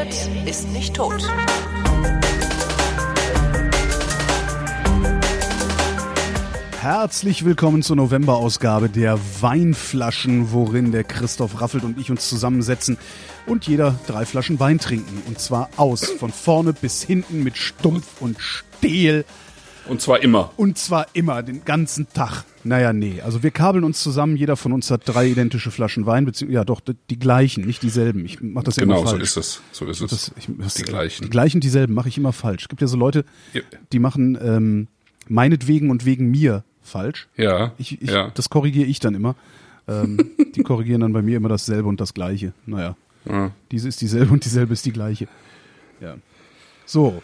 Witz ist nicht tot. Herzlich willkommen zur Novemberausgabe der Weinflaschen, worin der Christoph Raffelt und ich uns zusammensetzen und jeder 3 Flaschen Wein trinken. Und zwar von vorne bis hinten mit Stumpf und Stiel. Und zwar immer. Und zwar immer, den ganzen Tag. Naja, nee. Also wir kabeln uns zusammen, jeder von uns hat 3 identische Flaschen Wein, beziehungsweise, ja doch, die gleichen, nicht dieselben. Ich mach das ja immer falsch. Genau, so ist es. Die gleichen. Die gleichen, dieselben mache ich immer falsch. Es gibt ja so Leute, die machen meinetwegen und wegen mir falsch. Ja, Das korrigiere ich dann immer. Die korrigieren dann bei mir immer dasselbe und das Gleiche. Naja, diese ist dieselbe und dieselbe ist die gleiche. Ja. So.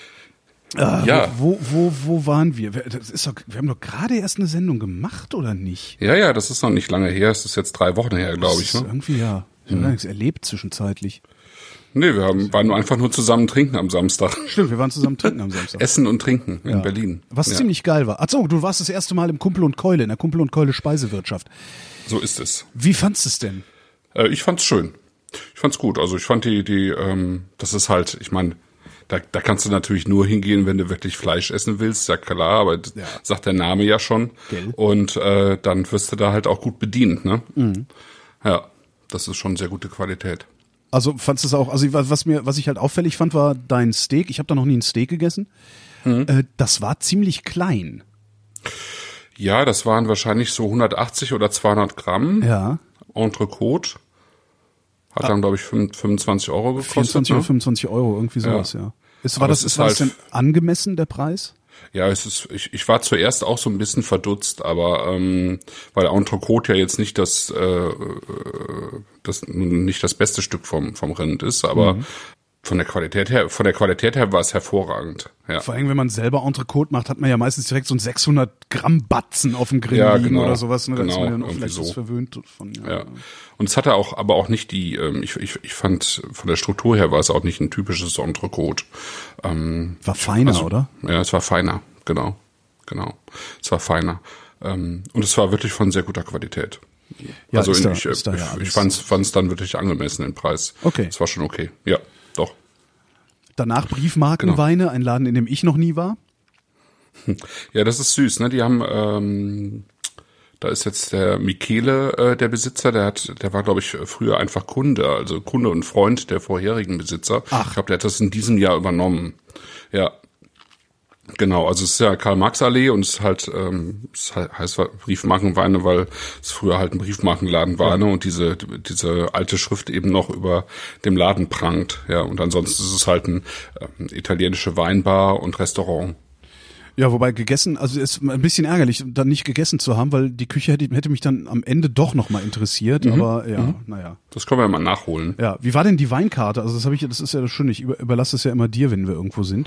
Wo waren wir? Wir haben doch gerade erst eine Sendung gemacht, oder nicht? Ja, das ist noch nicht lange her. Es ist jetzt 3 Wochen her, glaube ich. Ne? Irgendwie, ja. Ich habe gar nichts erlebt zwischenzeitlich. Nee, wir waren einfach nur zusammen trinken am Samstag. Stimmt, wir waren zusammen trinken am Samstag. Essen und trinken in Berlin. Was ziemlich geil war. Achso, du warst das erste Mal im Kumpel und Keule, in der Kumpel und Keule Speisewirtschaft. So ist es. Wie fandst du es denn? Ich fand's schön. Ich fand's gut. Also ich fand das ist halt, ich meine, da kannst du natürlich nur hingehen, wenn du wirklich Fleisch essen willst, ja klar, aber sagt der Name ja schon. Gell. Und dann wirst du da halt auch gut bedient, ne? Mhm. Ja, das ist schon sehr gute Qualität. Also fandst du es auch, also was ich halt auffällig fand, war dein Steak. Ich habe da noch nie ein Steak gegessen. Das war ziemlich klein. Ja, das waren wahrscheinlich so 180 oder 200 Gramm. Ja. Entrecote. Hat dann, glaube ich, 25 Euro gekostet. 24 oder 25 Euro, irgendwie sowas, ja. War das denn angemessen, der Preis? Ja, ich war zuerst auch so ein bisschen verdutzt, aber weil Entrecote ja jetzt nicht das beste Stück vom Rind ist, aber von der Qualität her war es hervorragend. Ja. Vor allem, wenn man selber Entrecote macht, hat man ja meistens direkt so einen 600 Gramm Batzen auf dem Grill liegen oder sowas. Ne? Da ist man ja noch vielleicht so verwöhnt von. Ja. Und es hatte aber auch nicht die, ich fand, von der Struktur her war es auch nicht ein typisches Entrecote. War feiner, oder? Ja, es war feiner, genau. Es war feiner. Und es war wirklich von sehr guter Qualität. Ja, also ich fand's dann wirklich angemessen, den Preis. Okay. Es war schon okay. Ja, doch. Danach Briefmarkenweine, ein Laden, in dem ich noch nie war. Ja, das ist süß, ne? Die haben, da ist jetzt der Michele, der Besitzer, der war, glaube ich, früher einfach Kunde und Freund der vorherigen Besitzer. Ach. Ich glaube, der hat das in diesem Jahr übernommen. Ja. Genau, also es ist ja Karl-Marx-Allee und es heißt Briefmarkenweine, weil es früher halt ein Briefmarkenladen war, ne? Und diese alte Schrift eben noch über dem Laden prangt, ja. Und ansonsten ist es halt ein italienische Weinbar und Restaurant. Ja, wobei gegessen, also ist ein bisschen ärgerlich, dann nicht gegessen zu haben, weil die Küche hätte mich dann am Ende doch noch mal interessiert, aber naja. Das können wir ja mal nachholen. Ja, wie war denn die Weinkarte? Also das ist ja das Schöne, ich überlasse es ja immer dir, wenn wir irgendwo sind.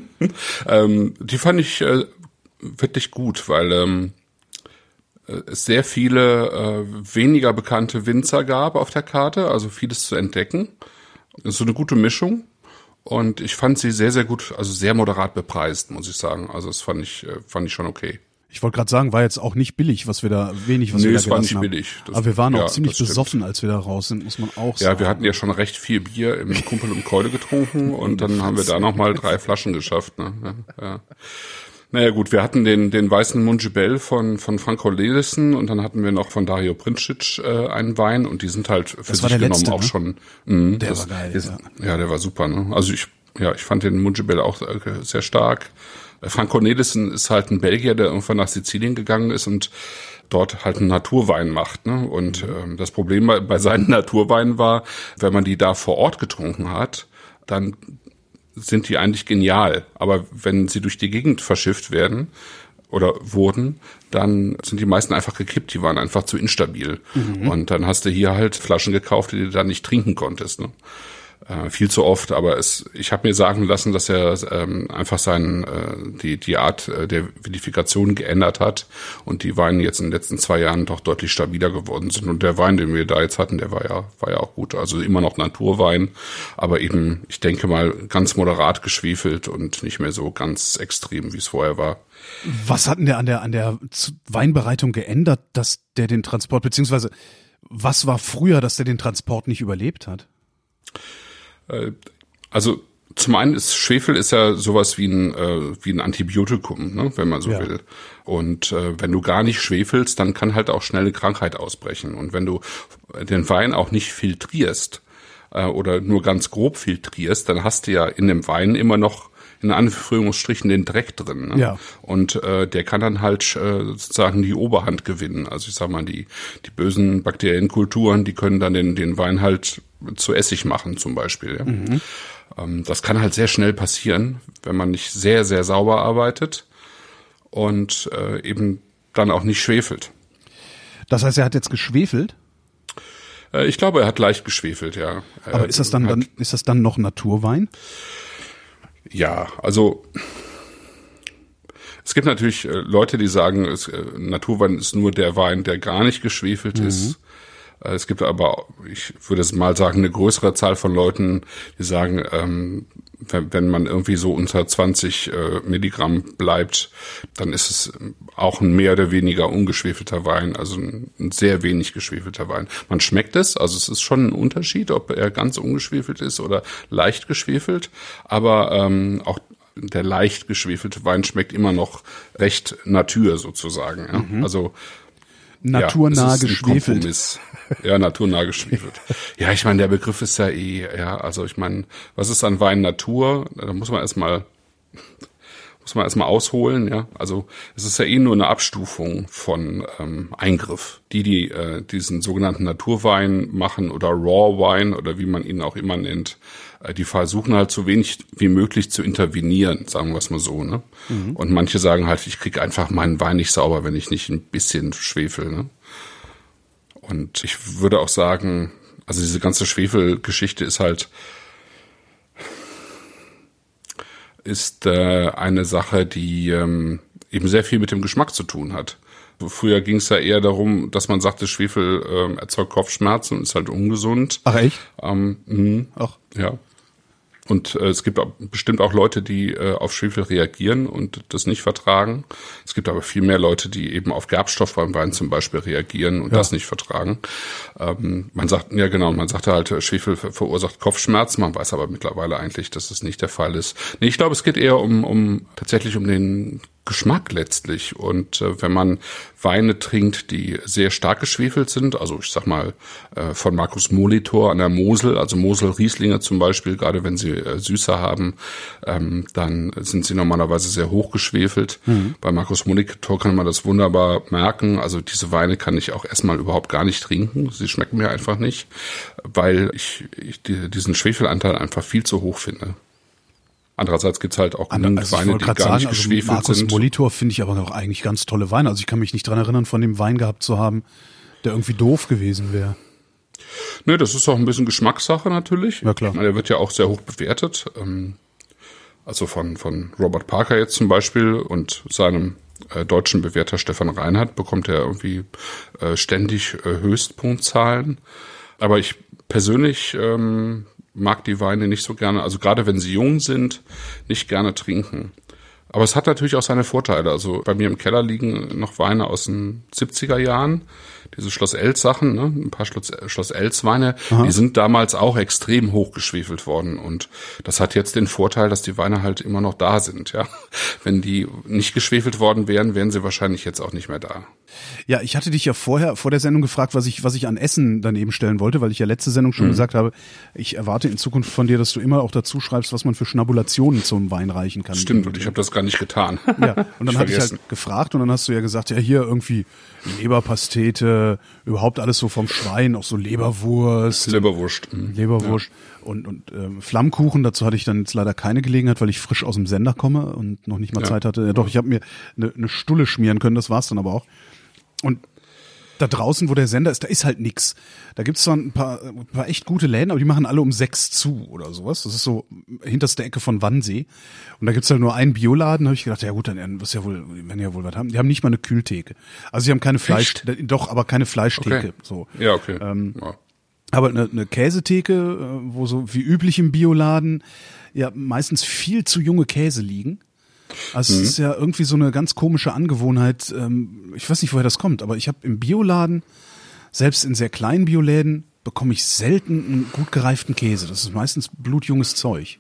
Die fand ich wirklich gut, weil es sehr viele weniger bekannte Winzer gab auf der Karte, also vieles zu entdecken. So eine gute Mischung. Und ich fand sie sehr, sehr gut, also sehr moderat bepreist, muss ich sagen. Also das fand ich schon okay. Ich wollte gerade sagen, war jetzt auch nicht billig, was wir da gelassen haben. Nee, es war nicht billig. Aber wir waren auch ziemlich besoffen, als wir da raus sind, muss man auch sagen. Ja, wir hatten ja schon recht viel Bier im Kumpel und Keule getrunken und dann haben wir da nochmal 3 Flaschen geschafft. Ne? Ja. Naja gut, wir hatten den weißen Mungibel von Franco Ledissen und dann hatten wir noch von Dario Princic einen Wein und die sind halt für sich genommen letzte, auch ne? schon. Der war geil. Ja, der war super. Ne? Also ich fand den Mungibel auch sehr stark. Franco Ledissen ist halt ein Belgier, der irgendwann nach Sizilien gegangen ist und dort halt einen Naturwein macht. Ne? Und das Problem bei seinen Naturweinen war, wenn man die da vor Ort getrunken hat, dann sind die eigentlich genial. Aber wenn sie durch die Gegend verschifft werden oder wurden, dann sind die meisten einfach gekippt. Die waren einfach zu instabil. Und dann hast du hier halt Flaschen gekauft, die du dann nicht trinken konntest. Ne? Viel zu oft, aber ich habe mir sagen lassen, dass er einfach die Art der Vinifikation geändert hat und die Weine jetzt in den letzten 2 Jahren doch deutlich stabiler geworden sind. Und der Wein, den wir da jetzt hatten, der war ja auch gut. Also immer noch Naturwein, aber eben, ich denke mal, ganz moderat geschwefelt und nicht mehr so ganz extrem, wie es vorher war. Was hat denn der an der Weinbereitung geändert, dass der den Transport, beziehungsweise was war früher, dass der den Transport nicht überlebt hat? Also zum einen ist Schwefel ist ja sowas wie ein Antibiotikum, ne, wenn man so will. Und wenn du gar nicht schwefelst, dann kann halt auch schnelle Krankheit ausbrechen. Und wenn du den Wein auch nicht filtrierst oder nur ganz grob filtrierst, dann hast du ja in dem Wein immer noch in Anführungsstrichen den Dreck drin. Ne? Ja. Und der kann dann halt sozusagen die Oberhand gewinnen. Also ich sag mal, die bösen Bakterienkulturen, die können dann den Wein halt zu Essig machen zum Beispiel. Ja? Mhm. Das kann halt sehr schnell passieren, wenn man nicht sehr, sehr sauber arbeitet und eben dann auch nicht schwefelt. Das heißt, er hat jetzt geschwefelt? Ich glaube, er hat leicht geschwefelt, ja. Aber ist das dann noch Naturwein? Ja, also es gibt natürlich Leute, die sagen, Naturwein ist nur der Wein, der gar nicht geschwefelt ist. Es gibt aber, ich würde mal sagen, eine größere Zahl von Leuten, die sagen, wenn man irgendwie so unter 20 Milligramm bleibt, dann ist es auch ein mehr oder weniger ungeschwefelter Wein, also ein sehr wenig geschwefelter Wein. Man schmeckt es, also es ist schon ein Unterschied, ob er ganz ungeschwefelt ist oder leicht geschwefelt, aber auch der leicht geschwefelte Wein schmeckt immer noch recht Natur sozusagen. Ja? Mhm. Also naturnah geschwefelt. Ja, naturnah geschwefelt. Ja, ich meine, der Begriff ist ja also ich meine, was ist an Wein Natur? Da muss man erstmal ausholen, ja. Also es ist ja nur eine Abstufung von Eingriff. Die diesen sogenannten Naturwein machen oder Raw Wine oder wie man ihn auch immer nennt, die versuchen halt so wenig wie möglich zu intervenieren, sagen wir es mal so, ne? Mhm. Und manche sagen halt, ich kriege einfach meinen Wein nicht sauber, wenn ich nicht ein bisschen schwefel, ne? Und ich würde auch sagen, also diese ganze Schwefelgeschichte ist eine Sache, die eben sehr viel mit dem Geschmack zu tun hat. Früher ging es ja eher darum, dass man sagte, Schwefel erzeugt Kopfschmerzen und ist halt ungesund. Ach echt? Ach. Ja. Und es gibt bestimmt auch Leute, die auf Schwefel reagieren und das nicht vertragen. Es gibt aber viel mehr Leute, die eben auf Gerbstoff beim Wein zum Beispiel reagieren und das nicht vertragen. Man sagt halt, Schwefel verursacht Kopfschmerzen. Man weiß aber mittlerweile eigentlich, dass es nicht der Fall ist. Nee, ich glaube, es geht eher tatsächlich um den Geschmack letztlich. Und wenn man Weine trinkt, die sehr stark geschwefelt sind, also ich sag mal von Markus Molitor an der Mosel, also Mosel-Rieslinge zum Beispiel, gerade wenn sie Süße haben, dann sind sie normalerweise sehr hoch geschwefelt. Mhm. Bei Markus Molitor kann man das wunderbar merken. Also diese Weine kann ich auch erstmal überhaupt gar nicht trinken. Sie schmecken mir einfach nicht, weil ich diesen Schwefelanteil einfach viel zu hoch finde. Andererseits gibt's halt auch genügend Weine, die gar nicht geschwefelt Markus sind. Markus Molitor finde ich aber auch eigentlich ganz tolle Weine. Also ich kann mich nicht dran erinnern, von dem Wein gehabt zu haben, der irgendwie doof gewesen wäre. Ne, das ist auch ein bisschen Geschmackssache natürlich. Ja, klar. Ich meine, der wird ja auch sehr hoch bewertet. Also von Robert Parker jetzt zum Beispiel und seinem deutschen Bewerter Stefan Reinhardt bekommt er irgendwie ständig Höchstpunktzahlen. Aber ich persönlich mag die Weine nicht so gerne, also gerade wenn sie jung sind, nicht gerne trinken. Aber es hat natürlich auch seine Vorteile. Also bei mir im Keller liegen noch Weine aus den 70er Jahren, diese Schloss Els Sachen, ne? Ein paar Schloss Els Weine, die sind damals auch extrem hoch geschwefelt worden und das hat jetzt den Vorteil, dass die Weine halt immer noch da sind, ja. Wenn die nicht geschwefelt worden wären, wären sie wahrscheinlich jetzt auch nicht mehr da. Ja, ich hatte dich ja vor der Sendung gefragt, was ich an Essen daneben stellen wollte, weil ich ja letzte Sendung schon gesagt habe, ich erwarte in Zukunft von dir, dass du immer auch dazu schreibst, was man für Schnabulationen zum Wein reichen kann. Stimmt, und ich habe das gar nicht getan. Ja, und dann hatte ich halt gefragt und dann hast du ja gesagt, ja hier irgendwie Leberpastete, überhaupt alles so vom Schwein, auch so Leberwurst. Leberwurst. Leberwurst. Ja. Und Flammkuchen, dazu hatte ich dann jetzt leider keine Gelegenheit, weil ich frisch aus dem Sender komme und noch nicht mal Zeit hatte. Ja, doch, ich habe mir eine Stulle schmieren können, das war's dann aber auch. Und da draußen, wo der Sender ist, da ist halt nix. Da gibt's zwar ein paar echt gute Läden, aber die machen alle um 6 zu oder sowas. Das ist so hinterste Ecke von Wannsee. Und da gibt's halt nur einen Bioladen. Da habe ich gedacht, ja gut, dann werden ja wohl was haben. Die haben nicht mal eine Kühltheke. Also sie haben keine doch, aber keine Fleischtheke. Okay. So. Ja, okay. Aber eine Käsetheke, wo so wie üblich im Bioladen ja meistens viel zu junge Käse liegen. Also es ist ja irgendwie so eine ganz komische Angewohnheit. Ich weiß nicht, woher das kommt, aber ich habe im Bioladen, selbst in sehr kleinen Bioläden, bekomme ich selten einen gut gereiften Käse. Das ist meistens blutjunges Zeug.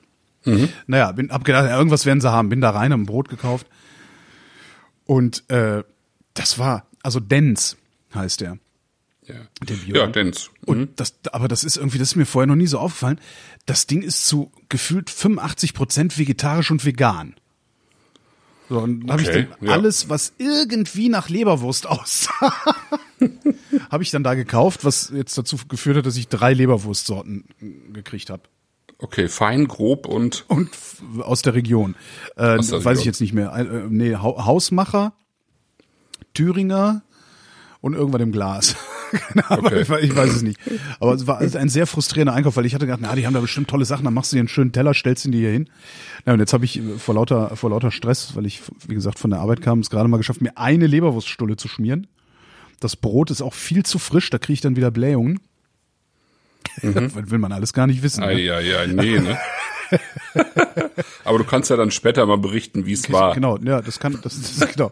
Naja, hab gedacht, ja, irgendwas werden sie haben. Bin da rein, hab ein Brot gekauft. Und das war, also Dens heißt der. Ja, Der Bio. ja, Dens. Und das ist mir vorher noch nie so aufgefallen. Das Ding ist zu gefühlt 85% vegetarisch und vegan. So, und dann habe ich dann alles, was irgendwie nach Leberwurst aussah, habe ich dann da gekauft, was jetzt dazu geführt hat, dass ich 3 Leberwurstsorten gekriegt habe. Okay, fein, grob und aus der Region. Aus der weiß Region. ich jetzt nicht mehr. Hausmacher, Thüringer und irgendwann im Glas. Aber Okay. ich weiß es nicht. Aber es war ein sehr frustrierender Einkauf, weil ich hatte gedacht, na, die haben da bestimmt tolle Sachen, dann machst du dir einen schönen Teller, stellst ihn dir hier hin. Ja, und jetzt habe ich vor lauter Stress, weil ich, wie gesagt, von der Arbeit kam, es gerade mal geschafft, mir eine Leberwurststulle zu schmieren. Das Brot ist auch viel zu frisch, da kriege ich dann wieder Blähungen. Will man alles gar nicht wissen. Ne? Nee, ne? Aber du kannst ja dann später mal berichten, wie es war. Genau, ja, das genau.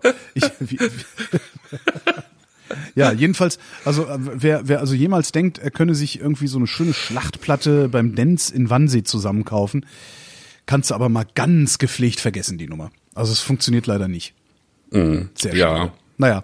Ja, jedenfalls, also wer also jemals denkt, er könne sich irgendwie so eine schöne Schlachtplatte beim Dens in Wannsee zusammenkaufen, kannst du aber mal ganz gepflegt vergessen, die Nummer. Also es funktioniert leider nicht. Sehr schade. Naja.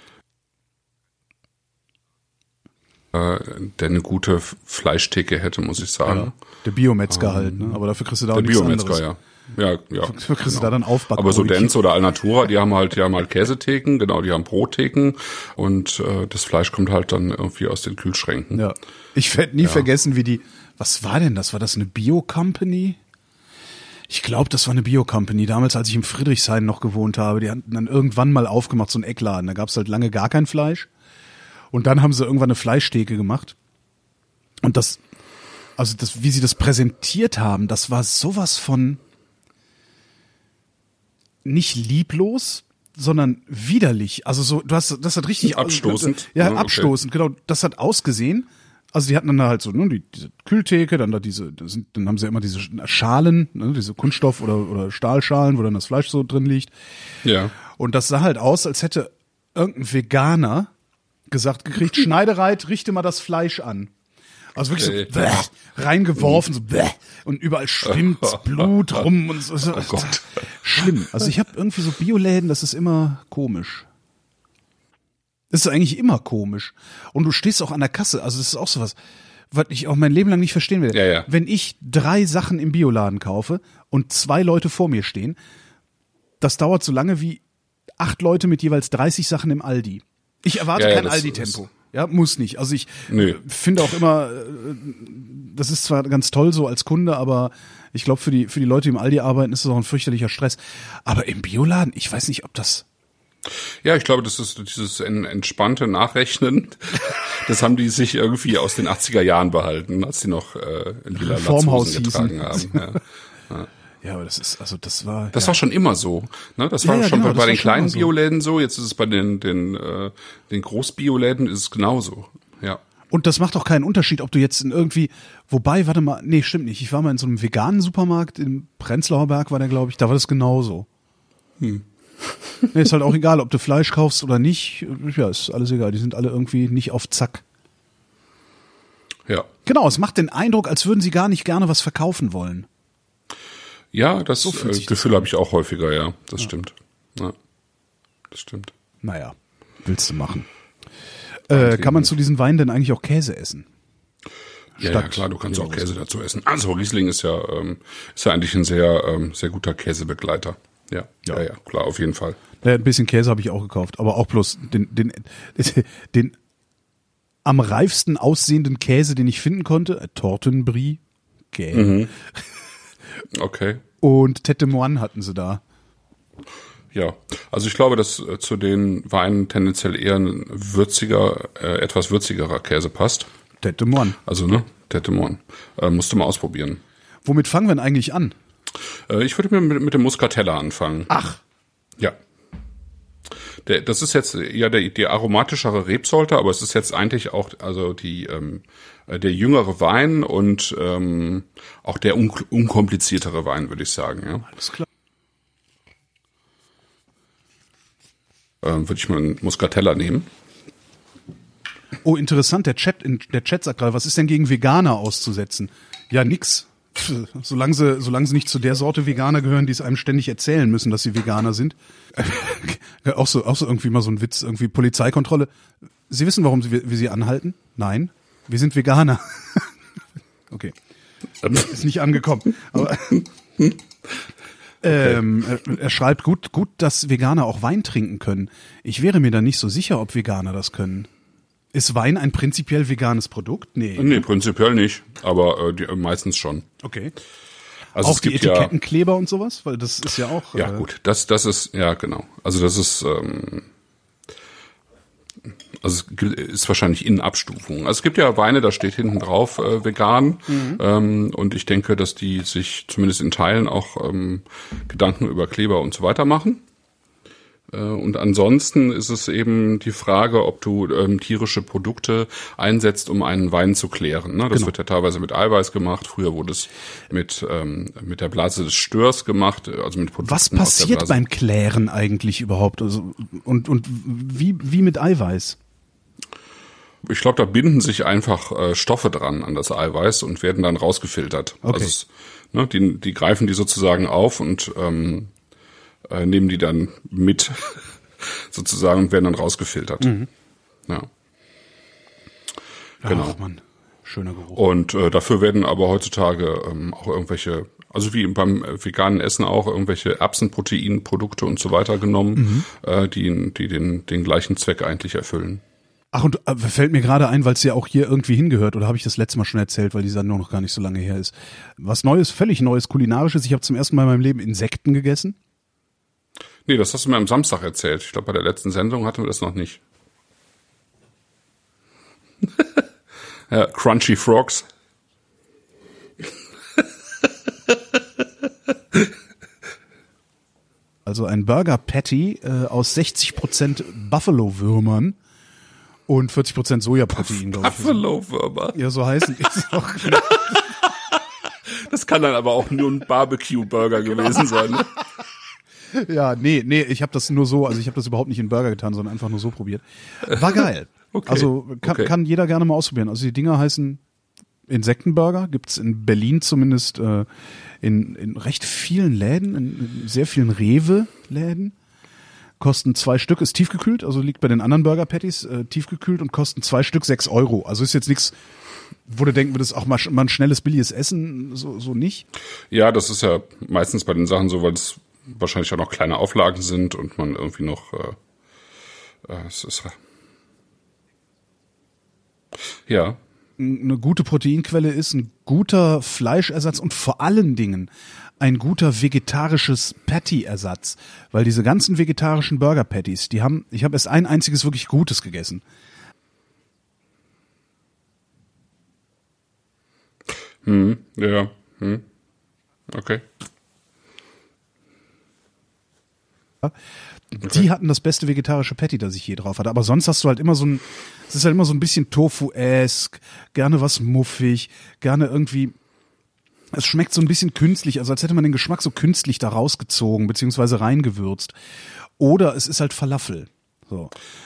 Der eine gute Fleischtheke hätte, muss ich sagen. Ja, der Biometzger halt, ne? Aber dafür kriegst du da auch nichts anderes. Der Biometzger, ja. Dafür kriegst du da dann Aufbackbrötchen. Aber so Dens oder Alnatura, die haben halt Käsetheken, genau, die haben Brottheken und das Fleisch kommt halt dann irgendwie aus den Kühlschränken. Ja. Ich werde nie vergessen, was war denn das? War das eine Bio-Company? Ich glaube, das war eine Bio-Company. Damals, als ich im Friedrichshain noch gewohnt habe, die hatten dann irgendwann mal aufgemacht, so einen Eckladen. Da gab es halt lange gar kein Fleisch. Und dann haben sie irgendwann eine Fleischtheke gemacht. Und wie sie das präsentiert haben, das war sowas von nicht lieblos, sondern widerlich. Also so, das hat richtig abstoßend. Ja, okay. abstoßend, genau. Das hat ausgesehen. Also die hatten dann da halt so diese Kühltheke, dann da dann haben sie immer diese Schalen, ne, diese Kunststoff- oder Stahlschalen, wo dann das Fleisch so drin liegt. Ja. Und das sah halt aus, als hätte irgendein Veganer gesagt gekriegt, Schneidereit, richte mal das Fleisch an. Also wirklich so reingeworfen, so und überall schwimmt Blut rum und so. Oh Gott. Schlimm. Also ich habe irgendwie so Bioläden, das ist immer komisch. Das ist eigentlich immer komisch. Und du stehst auch an der Kasse, also das ist auch sowas, was ich auch mein Leben lang nicht verstehen will. Ja. Wenn ich 3 Sachen im Bioladen kaufe und 2 Leute vor mir stehen, das dauert so lange wie 8 Leute mit jeweils 30 Sachen im Aldi. Ich erwarte kein Aldi-Tempo. Ja, muss nicht. Also ich finde auch immer, das ist zwar ganz toll so als Kunde, aber ich glaube, für die Leute, die im Aldi arbeiten, ist das auch ein fürchterlicher Stress. Aber im Bioladen, ich weiß nicht, ob das... Ja, ich glaube, das ist dieses entspannte Nachrechnen. Das haben die sich irgendwie aus den 80er Jahren behalten, als sie noch lila Latzhosen getragen haben. Ja. Ja, aber das war... Das war schon immer so. Ne? Das war schon bei den kleinen so. Bioläden so. Jetzt ist es bei den Großbioläden ist es genauso. Ja. Und das macht auch keinen Unterschied, ob du jetzt in irgendwie... Wobei, warte mal, nee, stimmt nicht. Ich war mal in so einem veganen Supermarkt, im Prenzlauer Berg war der, glaube ich, da war das genauso. Nee, ist halt auch egal, ob du Fleisch kaufst oder nicht. Ja, ist alles egal. Die sind alle irgendwie nicht auf Zack. Ja. Genau, es macht den Eindruck, als würden sie gar nicht gerne was verkaufen wollen. Ja, das Gefühl habe ich auch häufiger, ja. Das stimmt. Ja, das stimmt. Naja, willst du machen. Kann man zu diesen Weinen denn eigentlich auch Käse essen? Ja, klar, du kannst auch Käse dazu essen. Also Riesling ist ja eigentlich ein sehr guter Käsebegleiter. Ja, klar, auf jeden Fall. Ja, ein bisschen Käse habe ich auch gekauft, aber auch bloß den am reifsten aussehenden Käse, den ich finden konnte, Tortenbrie. Okay. Okay. Und Tête de Moine hatten sie da. Ja, also ich glaube, dass zu den Weinen tendenziell eher ein etwas würzigerer Käse passt. Tête de Moine. Also, ne? Tête de Moine. Musst du mal ausprobieren. Womit fangen wir denn eigentlich an? Ich würde mit dem Muscatella anfangen. Ach. Ja. Das ist jetzt ja die aromatischere Rebsorte, aber es ist jetzt eigentlich auch also der jüngere Wein und auch der unkompliziertere Wein, würde ich sagen. Ja. Alles klar. Würde ich mal einen Muscatella nehmen. Oh, interessant. Der Chat sagt gerade, was ist denn gegen Veganer auszusetzen? Ja, nix. Solange sie nicht zu der Sorte Veganer gehören, die es einem ständig erzählen müssen, dass sie Veganer sind. Auch so irgendwie mal so ein Witz, irgendwie Polizeikontrolle. Sie wissen, warum wir sie anhalten? Nein, wir sind Veganer. Okay. Ist nicht angekommen. Aber er schreibt, gut, dass Veganer auch Wein trinken können. Ich wäre mir da nicht so sicher, ob Veganer das können. Ist Wein ein prinzipiell veganes Produkt? Nee, prinzipiell nicht, aber meistens schon. Okay. Also auch die Etikettenkleber und sowas? Weil das ist ja auch... Ja gut, das ist, ja genau. Also das ist... Also es ist wahrscheinlich in Abstufung. Also es gibt ja Weine, da steht hinten drauf vegan. Und ich denke, dass die sich zumindest in Teilen auch Gedanken über Kleber und so weiter machen. Und ansonsten ist es eben die Frage, ob du tierische Produkte einsetzt, um einen Wein zu klären. Ne? Das wird ja teilweise mit Eiweiß gemacht. Früher wurde es mit der Blase des Störs gemacht, also mit Produkten. Was passiert beim Klären eigentlich überhaupt? Also, und wie mit Eiweiß? Ich glaube, da binden sich einfach Stoffe dran an das Eiweiß und werden dann rausgefiltert. Okay. Also die greifen die sozusagen auf und nehmen die dann mit sozusagen und werden dann rausgefiltert. Ja. Genau. Ach Mann, schöner Geruch. Und dafür werden aber heutzutage auch irgendwelche, also wie beim veganen Essen auch, irgendwelche Erbsenproteinprodukte und so weiter genommen, die den gleichen Zweck eigentlich erfüllen. Ach, und fällt mir gerade ein, weil es ja auch hier irgendwie hingehört, oder habe ich das letzte Mal schon erzählt, weil die Sendung noch gar nicht so lange her ist. Was Neues, völlig Neues, Kulinarisches. Ich habe zum ersten Mal in meinem Leben Insekten gegessen. Nee, das hast du mir am Samstag erzählt. Ich glaube, bei der letzten Sendung hatten wir das noch nicht. Ja, Crunchy Frogs. Also ein Burger Patty aus 60% Buffalo-Würmern und 40% Sojaprotein, glaube ich. Buffalo-Würmer. Ja, so heißen die es auch. Das kann dann aber auch nur ein Barbecue-Burger gewesen sein. Ne? Ja, nee, ich habe das nur so, also ich habe das überhaupt nicht in Burger getan, sondern einfach nur so probiert. War geil. Okay. Also kann jeder gerne mal ausprobieren. Also die Dinger heißen Insektenburger, gibt's in Berlin zumindest in recht vielen Läden, in sehr vielen Rewe-Läden. Kosten 2 Stück, ist tiefgekühlt, also liegt bei den anderen Burger Patties tiefgekühlt und kosten 2 Stück 6 €. Also ist jetzt nichts, wo du denken würdest, auch mal ein schnelles, billiges Essen, so nicht. Ja, das ist ja meistens bei den Sachen so, weil es wahrscheinlich auch noch kleine Auflagen sind und man irgendwie noch es ist ja eine gute Proteinquelle ist, ein guter Fleischersatz und vor allen Dingen ein guter vegetarisches Patty-Ersatz, weil diese ganzen vegetarischen Burger-Patties, ich habe erst ein einziges wirklich Gutes gegessen. Ja. Okay. Die hatten das beste vegetarische Patty, das ich je drauf hatte. Aber sonst hast du halt immer es ist halt immer so ein bisschen Tofu-esque, gerne was muffig, gerne irgendwie, es schmeckt so ein bisschen künstlich, also als hätte man den Geschmack so künstlich da rausgezogen, beziehungsweise reingewürzt. Oder es ist halt Falafel. So.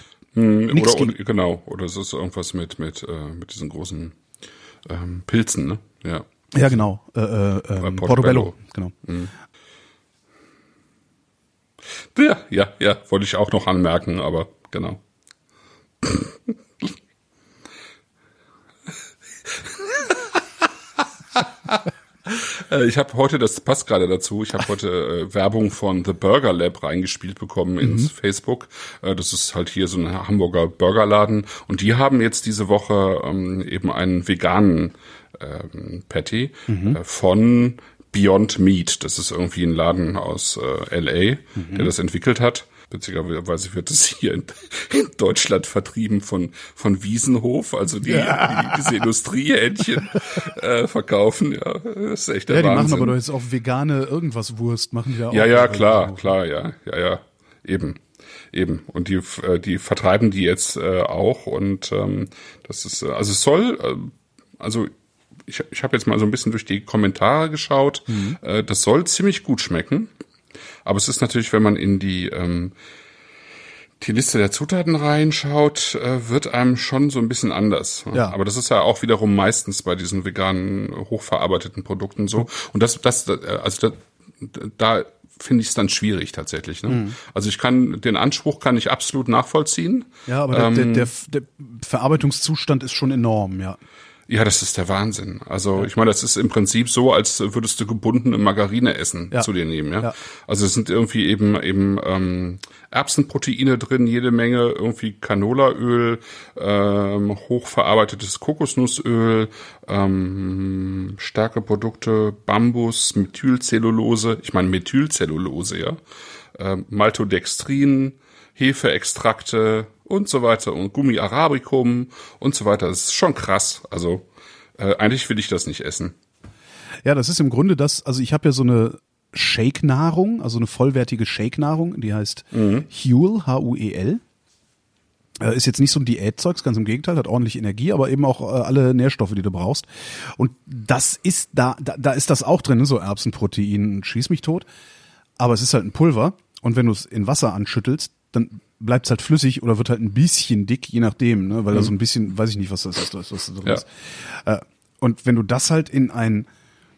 Oder es ist irgendwas mit diesen großen Pilzen, ne? Ja. Ja, genau. Portobello. Genau. Ja, wollte ich auch noch anmerken, aber genau. Ich habe heute, das passt gerade dazu, ich habe heute Werbung von The Burger Lab reingespielt bekommen ins Facebook. Das ist halt hier so ein Hamburger Burgerladen und die haben jetzt diese Woche eben einen veganen Patty von Beyond Meat. Das ist irgendwie ein Laden aus LA, der das entwickelt hat. Witzigerweise wird es hier in Deutschland vertrieben von Wiesenhof, also diese Industriehähnchen verkaufen. Ja, das ist echt der Wahnsinn. Die machen aber doch jetzt auch vegane irgendwas Wurst, machen die ja auch. Ja, klar, ja. Eben. Und die vertreiben die jetzt auch und das ist, also es soll, ich habe jetzt mal so ein bisschen durch die Kommentare geschaut. Das soll ziemlich gut schmecken. Aber es ist natürlich, wenn man in die die Liste der Zutaten reinschaut, wird einem schon so ein bisschen anders. Ja. Aber das ist ja auch wiederum meistens bei diesen veganen, hochverarbeiteten Produkten so. Und da finde ich es dann schwierig tatsächlich. Ne? Also den Anspruch kann ich absolut nachvollziehen. Ja, aber der Verarbeitungszustand ist schon enorm, ja. Ja, das ist der Wahnsinn. Also ich meine, das ist im Prinzip so, als würdest du gebundene Margarine essen zu dir nehmen. Ja? Also es sind irgendwie eben Erbsenproteine drin, jede Menge, irgendwie Canolaöl, hochverarbeitetes Kokosnussöl, starke Produkte, Bambus, Methylcellulose, ja, Maltodextrin, Hefeextrakte und so weiter und Gummi Arabicum und so weiter. Das ist schon krass. Also eigentlich will ich das nicht essen. Ja, das ist im Grunde also ich habe ja so eine Shake-Nahrung, also eine vollwertige Shake-Nahrung, die heißt Huel, Huel. Ist jetzt nicht so ein Diätzeugs, ganz im Gegenteil, hat ordentlich Energie, aber eben auch alle Nährstoffe, die du brauchst. Und das ist da ist das auch drin, so Erbsenprotein, schieß mich tot. Aber es ist halt ein Pulver und wenn du es in Wasser anschüttelst, dann bleibt es halt flüssig oder wird halt ein bisschen dick, je nachdem, ne? Weil da so ein bisschen, weiß ich nicht, was das ist, was da drin ist. Und wenn du das halt in ein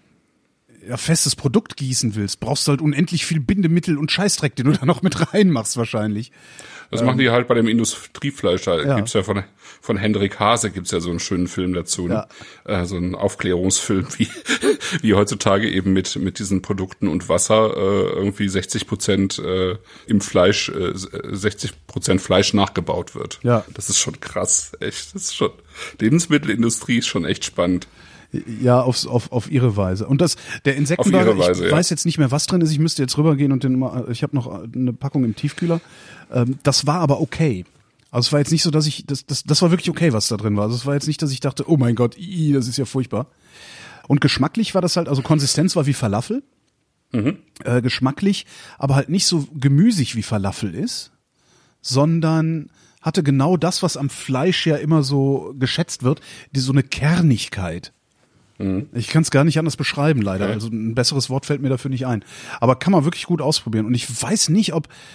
festes Produkt gießen willst, brauchst du halt unendlich viel Bindemittel und Scheißdreck, den du da noch mit reinmachst wahrscheinlich. Das machen die halt bei dem Industriefleisch. Da gibt's ja von Hendrik Hase gibt's ja so einen schönen Film dazu. Ne? So einen Aufklärungsfilm, wie heutzutage eben mit diesen Produkten und Wasser irgendwie 60% im Fleisch, 60% Fleisch nachgebaut wird. Ja. Das ist schon krass, echt. Das ist schon, Lebensmittelindustrie ist schon echt spannend. Ja, auf ihre Weise. Und der Insektenburger, ich weiß jetzt nicht mehr, was drin ist. Ich müsste jetzt rübergehen und ich habe noch eine Packung im Tiefkühler. Das war aber okay. Also es war jetzt nicht so, dass das war wirklich okay, was da drin war. Also es war jetzt nicht, dass ich dachte, oh mein Gott, das ist ja furchtbar. Und geschmacklich war das halt, also Konsistenz war wie Falafel. Geschmacklich, aber halt nicht so gemüsig wie Falafel ist, sondern hatte genau das, was am Fleisch ja immer so geschätzt wird, so eine Kernigkeit. Ich kann es gar nicht anders beschreiben, leider. Okay. Also ein besseres Wort fällt mir dafür nicht ein. Aber kann man wirklich gut ausprobieren. Und ich weiß nicht,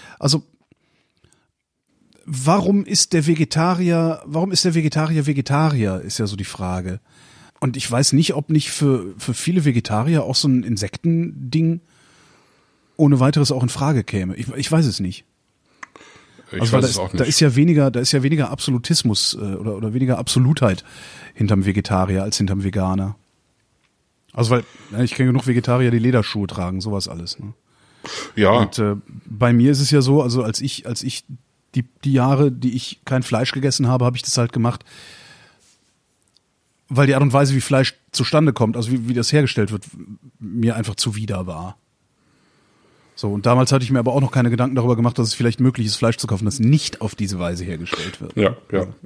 warum ist der Vegetarier Vegetarier, ist ja so die Frage. Und ich weiß nicht, ob nicht für viele Vegetarier auch so ein Insektending ohne weiteres auch in Frage käme. Ich weiß es nicht. Ich weiß es auch nicht. Da ist ja weniger Absolutismus oder weniger Absolutheit hinterm Vegetarier als hinterm Veganer. Also weil ich kenne genug Vegetarier, die Lederschuhe tragen, sowas alles. Ne? Ja. Und bei mir ist es ja so, also als ich die Jahre, die ich kein Fleisch gegessen habe, habe ich das halt gemacht, weil die Art und Weise, wie Fleisch zustande kommt, also wie das hergestellt wird, mir einfach zuwider war. So, und damals hatte ich mir aber auch noch keine Gedanken darüber gemacht, dass es vielleicht möglich ist, Fleisch zu kaufen, das nicht auf diese Weise hergestellt wird. Ja.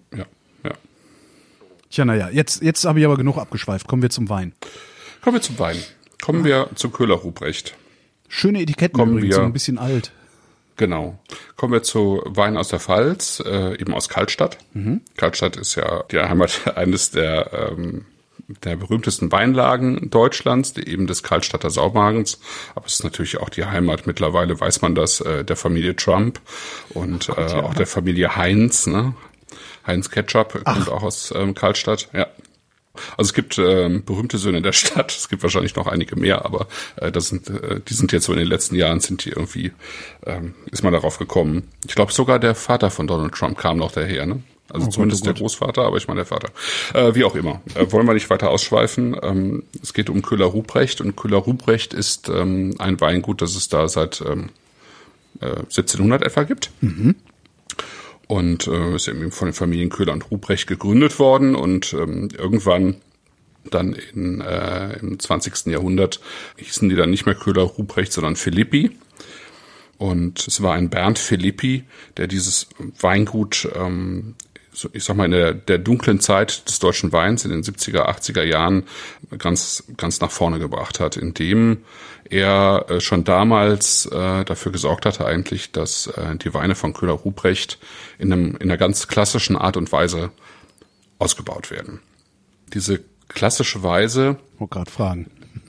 Tja, naja, jetzt habe ich aber genug abgeschweift. Kommen wir zum Wein. Kommen wir zu Köhler Ruprecht. Schöne Etiketten übrigens, so ein bisschen alt. Genau. Kommen wir zu Wein aus der Pfalz, eben aus Kaltstadt. Kaltstadt ist ja die Heimat eines der berühmtesten Weinlagen Deutschlands, eben des Kaltstadter Saumagens. Aber es ist natürlich auch die Heimat, mittlerweile weiß man das, der Familie Trump und auch der Familie Heinz. Ne? Heinz Ketchup kommt auch aus Kaltstadt. Ja. Also es gibt berühmte Söhne der Stadt. Es gibt wahrscheinlich noch einige mehr, aber die sind jetzt so in den letzten Jahren ist man darauf gekommen. Ich glaube sogar der Vater von Donald Trump kam noch daher, ne? Also zumindest der Großvater, aber ich meine der Vater. Wie auch immer. Wollen wir nicht weiter ausschweifen. Es geht um Köhler Ruprecht und Köhler Ruprecht ist ein Weingut, das es da seit 1700 etwa gibt. Und ist eben von den Familien Köhler und Ruprecht gegründet worden und irgendwann dann im 20. Jahrhundert hießen die dann nicht mehr Köhler Ruprecht, sondern Philippi. Und es war ein Bernd Philippi, der dieses Weingut, ich sag mal, in der dunklen Zeit des deutschen Weins in den 70er, 80er Jahren ganz nach vorne gebracht hat, indem er schon damals dafür gesorgt hatte eigentlich, dass die Weine von Köhler Ruprecht in einer ganz klassischen Art und Weise ausgebaut werden. Diese klassische Weise. Ich wollte gerade fragen.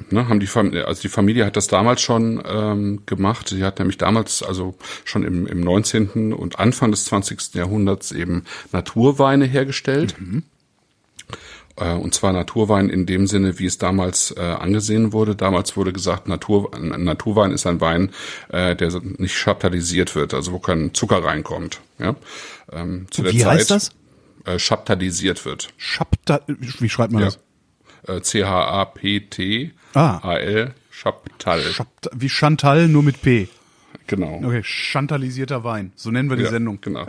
haben die Familie hat das damals schon gemacht. Sie hat nämlich damals, also schon im 19. und Anfang des 20. Jahrhunderts eben Naturweine hergestellt. Und zwar Naturwein in dem Sinne, wie es damals angesehen wurde. Damals wurde gesagt, ein Naturwein ist ein Wein, der nicht chaptalisiert wird, also wo kein Zucker reinkommt. Ja? Wie heißt das? Chaptalisiert wird. Wie schreibt man das? Chaptal. Chaptal. Wie Chantal, nur mit P. Genau. Okay, chantalisierter Wein. So nennen wir die Sendung. Genau.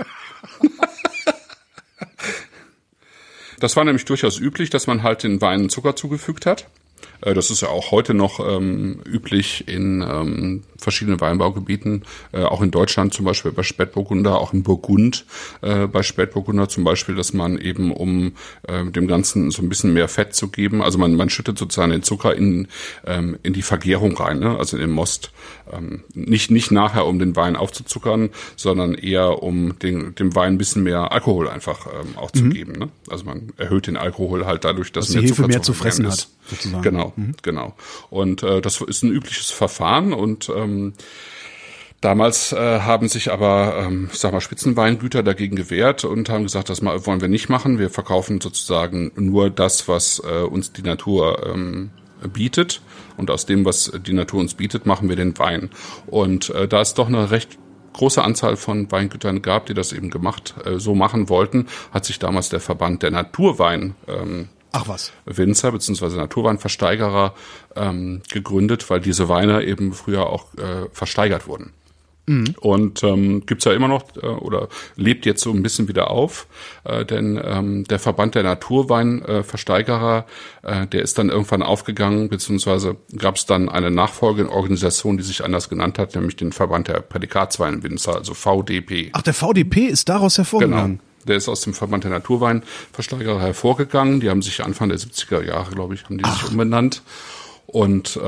Das war nämlich durchaus üblich, dass man halt den Weinen Zucker zugefügt hat. Das ist ja auch heute noch üblich in verschiedenen Weinbaugebieten, auch in Deutschland zum Beispiel bei Spätburgunder, auch in Burgund bei Spätburgunder zum Beispiel, dass man eben, um dem Ganzen so ein bisschen mehr Fett zu geben, also man schüttet sozusagen den Zucker in die Vergärung rein, ne? Also in den Most. Nicht nachher, um den Wein aufzuzuckern, sondern eher, um dem Wein ein bisschen mehr Alkohol einfach auch zu geben. Ne? Also man erhöht den Alkohol halt dadurch, dass die Hefe mehr zu fressen hat, sozusagen. Genau. Und das ist ein übliches Verfahren und damals haben sich aber, Spitzenweingüter dagegen gewehrt und haben gesagt, das wollen wir nicht machen. Wir verkaufen sozusagen nur das, was uns die Natur bietet. Und aus dem, was die Natur uns bietet, machen wir den Wein. Und da es doch eine recht große Anzahl von Weingütern gab, die das eben so machen wollten, hat sich damals der Verband der Naturwein Winzer bzw. Naturweinversteigerer gegründet, weil diese Weine eben früher auch versteigert wurden. Und gibt's ja immer noch oder lebt jetzt so ein bisschen wieder auf, denn der Verband der Naturweinversteigerer, der ist dann irgendwann aufgegangen, beziehungsweise gab's dann eine Nachfolgeorganisation, die sich anders genannt hat, nämlich den Verband der Prädikatsweinwinzer, also VDP. Ach, der VDP ist daraus hervorgegangen? Genau. Der ist aus dem Verband der Naturweinversteigerer hervorgegangen. Die haben sich Anfang der 70er Jahre, glaube ich, sich umbenannt. Und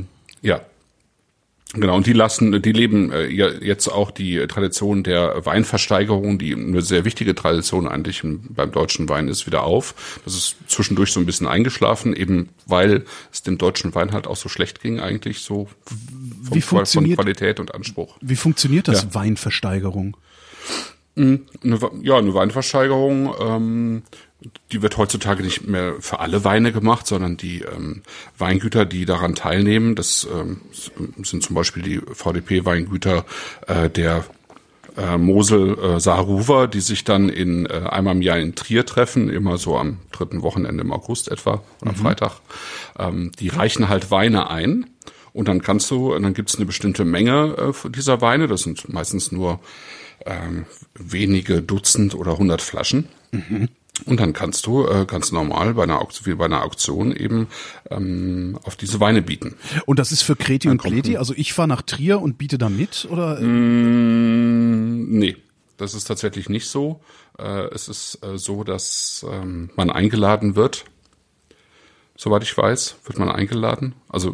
genau, und die leben jetzt auch die Tradition der Weinversteigerung, die eine sehr wichtige Tradition eigentlich beim deutschen Wein ist, wieder auf. Das ist zwischendurch so ein bisschen eingeschlafen, eben weil es dem deutschen Wein halt auch so schlecht ging eigentlich, so von Qualität und Anspruch. Wie funktioniert das, Weinversteigerung? Eine Weinversteigerung, die wird heutzutage nicht mehr für alle Weine gemacht, sondern die Weingüter, die daran teilnehmen, das sind zum Beispiel die VDP-Weingüter der Mosel Saarruwer, die sich dann einmal im Jahr in Trier treffen, immer so am 3. Wochenende im August etwa, oder am Freitag. Die reichen halt Weine ein. Und dann gibt's eine bestimmte Menge dieser Weine, das sind meistens nur wenige Dutzend oder 100 Flaschen. Und dann kannst du ganz normal bei einer Auktion eben auf diese Weine bieten. Und das ist für Kreti und Pleti? Also ich fahre nach Trier und biete da mit? Oder? Nee, das ist tatsächlich nicht so. Es ist so, dass man eingeladen wird. Soweit ich weiß, wird man eingeladen. Also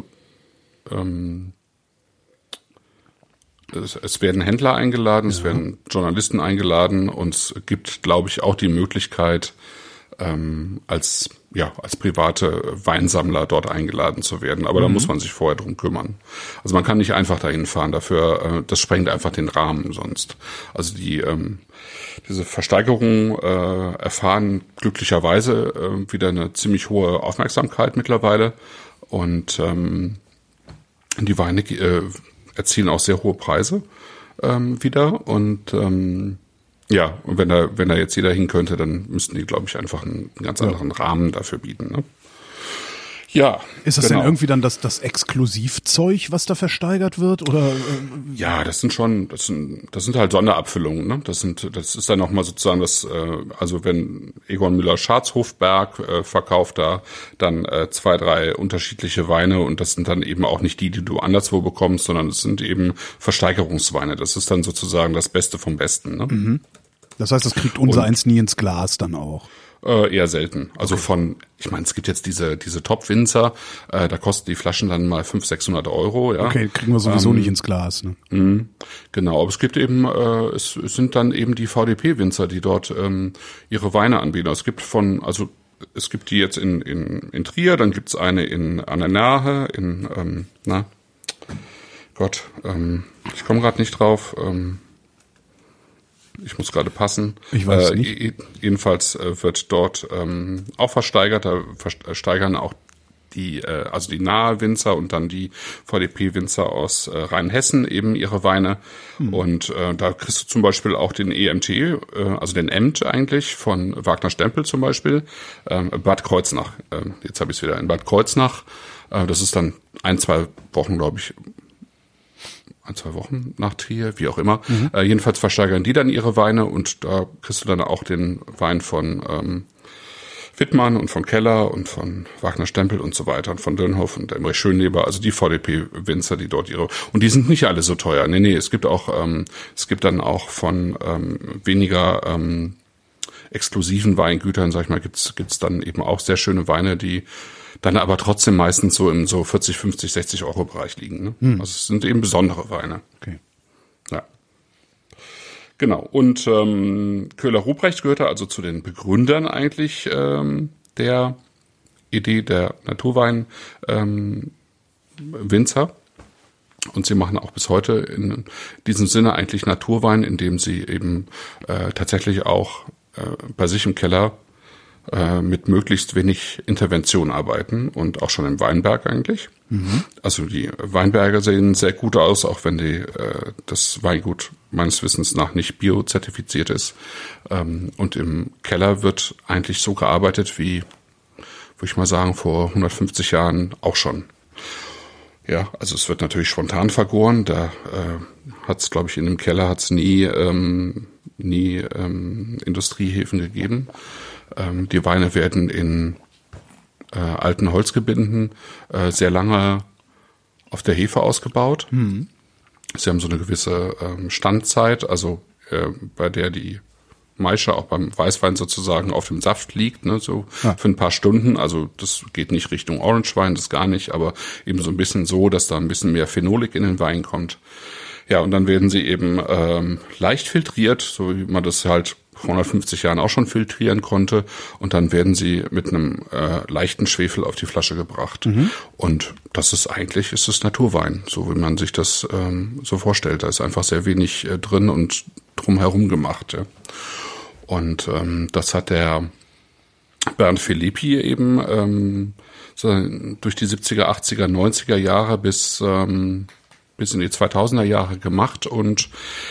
es werden Händler eingeladen, es werden Journalisten eingeladen und es gibt, glaube ich, auch die Möglichkeit, als private Weinsammler dort eingeladen zu werden. Aber da muss man sich vorher drum kümmern. Also man kann nicht einfach dahin fahren, dafür, das sprengt einfach den Rahmen sonst. Also diese Versteigerungen erfahren glücklicherweise wieder eine ziemlich hohe Aufmerksamkeit mittlerweile und die Weine erzielen auch sehr hohe Preise wieder und und wenn da jetzt jeder hin könnte, dann müssten die, glaube ich, einfach einen ganz anderen Rahmen dafür bieten. Ne? Ja. Ist das denn irgendwie dann das Exklusivzeug, was da versteigert wird, oder? Ja, das sind halt Sonderabfüllungen, ne? Das ist dann nochmal sozusagen also wenn Egon Müller-Schatzhofberg verkauft da dann 2, 3 unterschiedliche Weine und das sind dann eben auch nicht die du anderswo bekommst, sondern es sind eben Versteigerungsweine. Das ist dann sozusagen das Beste vom Besten, ne? Das heißt, das kriegt unser eins nie ins Glas dann auch. Eher selten. Also ich meine, es gibt jetzt diese Top-Winzer, da kosten die Flaschen dann mal 500-600 €. Ja. Okay, kriegen wir sowieso nicht ins Glas. Ne? Genau, aber es gibt eben, es sind dann eben die VDP-Winzer, die dort ihre Weine anbieten. Es gibt es gibt die jetzt in Trier, dann gibt's eine an der Nahe, ich komme gerade nicht drauf, ich muss gerade passen. Ich weiß nicht. Jedenfalls wird dort auch versteigert, da versteigern auch die nahe Winzer und dann die VDP-Winzer aus Rheinhessen eben ihre Weine. Und da kriegst du zum Beispiel auch den EMT, also den Emt eigentlich, von Wagner Stempel zum Beispiel, Bad Kreuznach. Jetzt habe ich es wieder in Bad Kreuznach. Das ist dann 1-2 Wochen, glaube ich, 1-2 Wochen nach Trier, wie auch immer. Jedenfalls versteigern die dann ihre Weine und da kriegst du dann auch den Wein von Wittmann und von Keller und von Wagner Stempel und so weiter und von Dönhoff und Emmerich Schönleber, also die VDP-Winzer, die dort und die sind nicht alle so teuer. Nee, es gibt dann auch von weniger exklusiven Weingütern, sag ich mal, gibt's dann eben auch sehr schöne Weine, die dann aber trotzdem meistens so im 40, 50, 60 Euro Bereich liegen. Ne? Also es sind eben besondere Weine. Okay. Ja. Genau. Und Köhler-Ruprecht gehörte also zu den Begründern eigentlich der Idee der Naturwein-Winzer. Und sie machen auch bis heute in diesem Sinne eigentlich Naturwein, indem sie eben tatsächlich auch bei sich im Keller mit möglichst wenig Intervention arbeiten und auch schon im Weinberg eigentlich. Also die Weinberge sehen sehr gut aus, auch wenn das Weingut meines Wissens nach nicht biozertifiziert ist. Und im Keller wird eigentlich so gearbeitet wie, würde ich mal sagen, vor 150 Jahren auch schon. Ja, also es wird natürlich spontan vergoren. Da hat's, glaube ich, in dem Keller hat's nie Industriehefen gegeben. Die Weine werden in alten Holzgebinden sehr lange auf der Hefe ausgebaut. Sie haben so eine gewisse Standzeit, also bei der die Maische auch beim Weißwein sozusagen auf dem Saft liegt, ne, so für ein paar Stunden. Also das geht nicht Richtung Orangewein, das gar nicht, aber eben so ein bisschen so, dass da ein bisschen mehr Phenolik in den Wein kommt. Ja, und dann werden sie eben leicht filtriert, so wie man das halt vor 150 Jahren auch schon filtrieren konnte. Und dann werden sie mit einem leichten Schwefel auf die Flasche gebracht. Und das ist Naturwein, so wie man sich das so vorstellt. Da ist einfach sehr wenig drin und drumherum gemacht. Ja. Und das hat der Bernd Philippi eben so durch die 70er, 80er, 90er Jahre bis in die 2000er Jahre gemacht und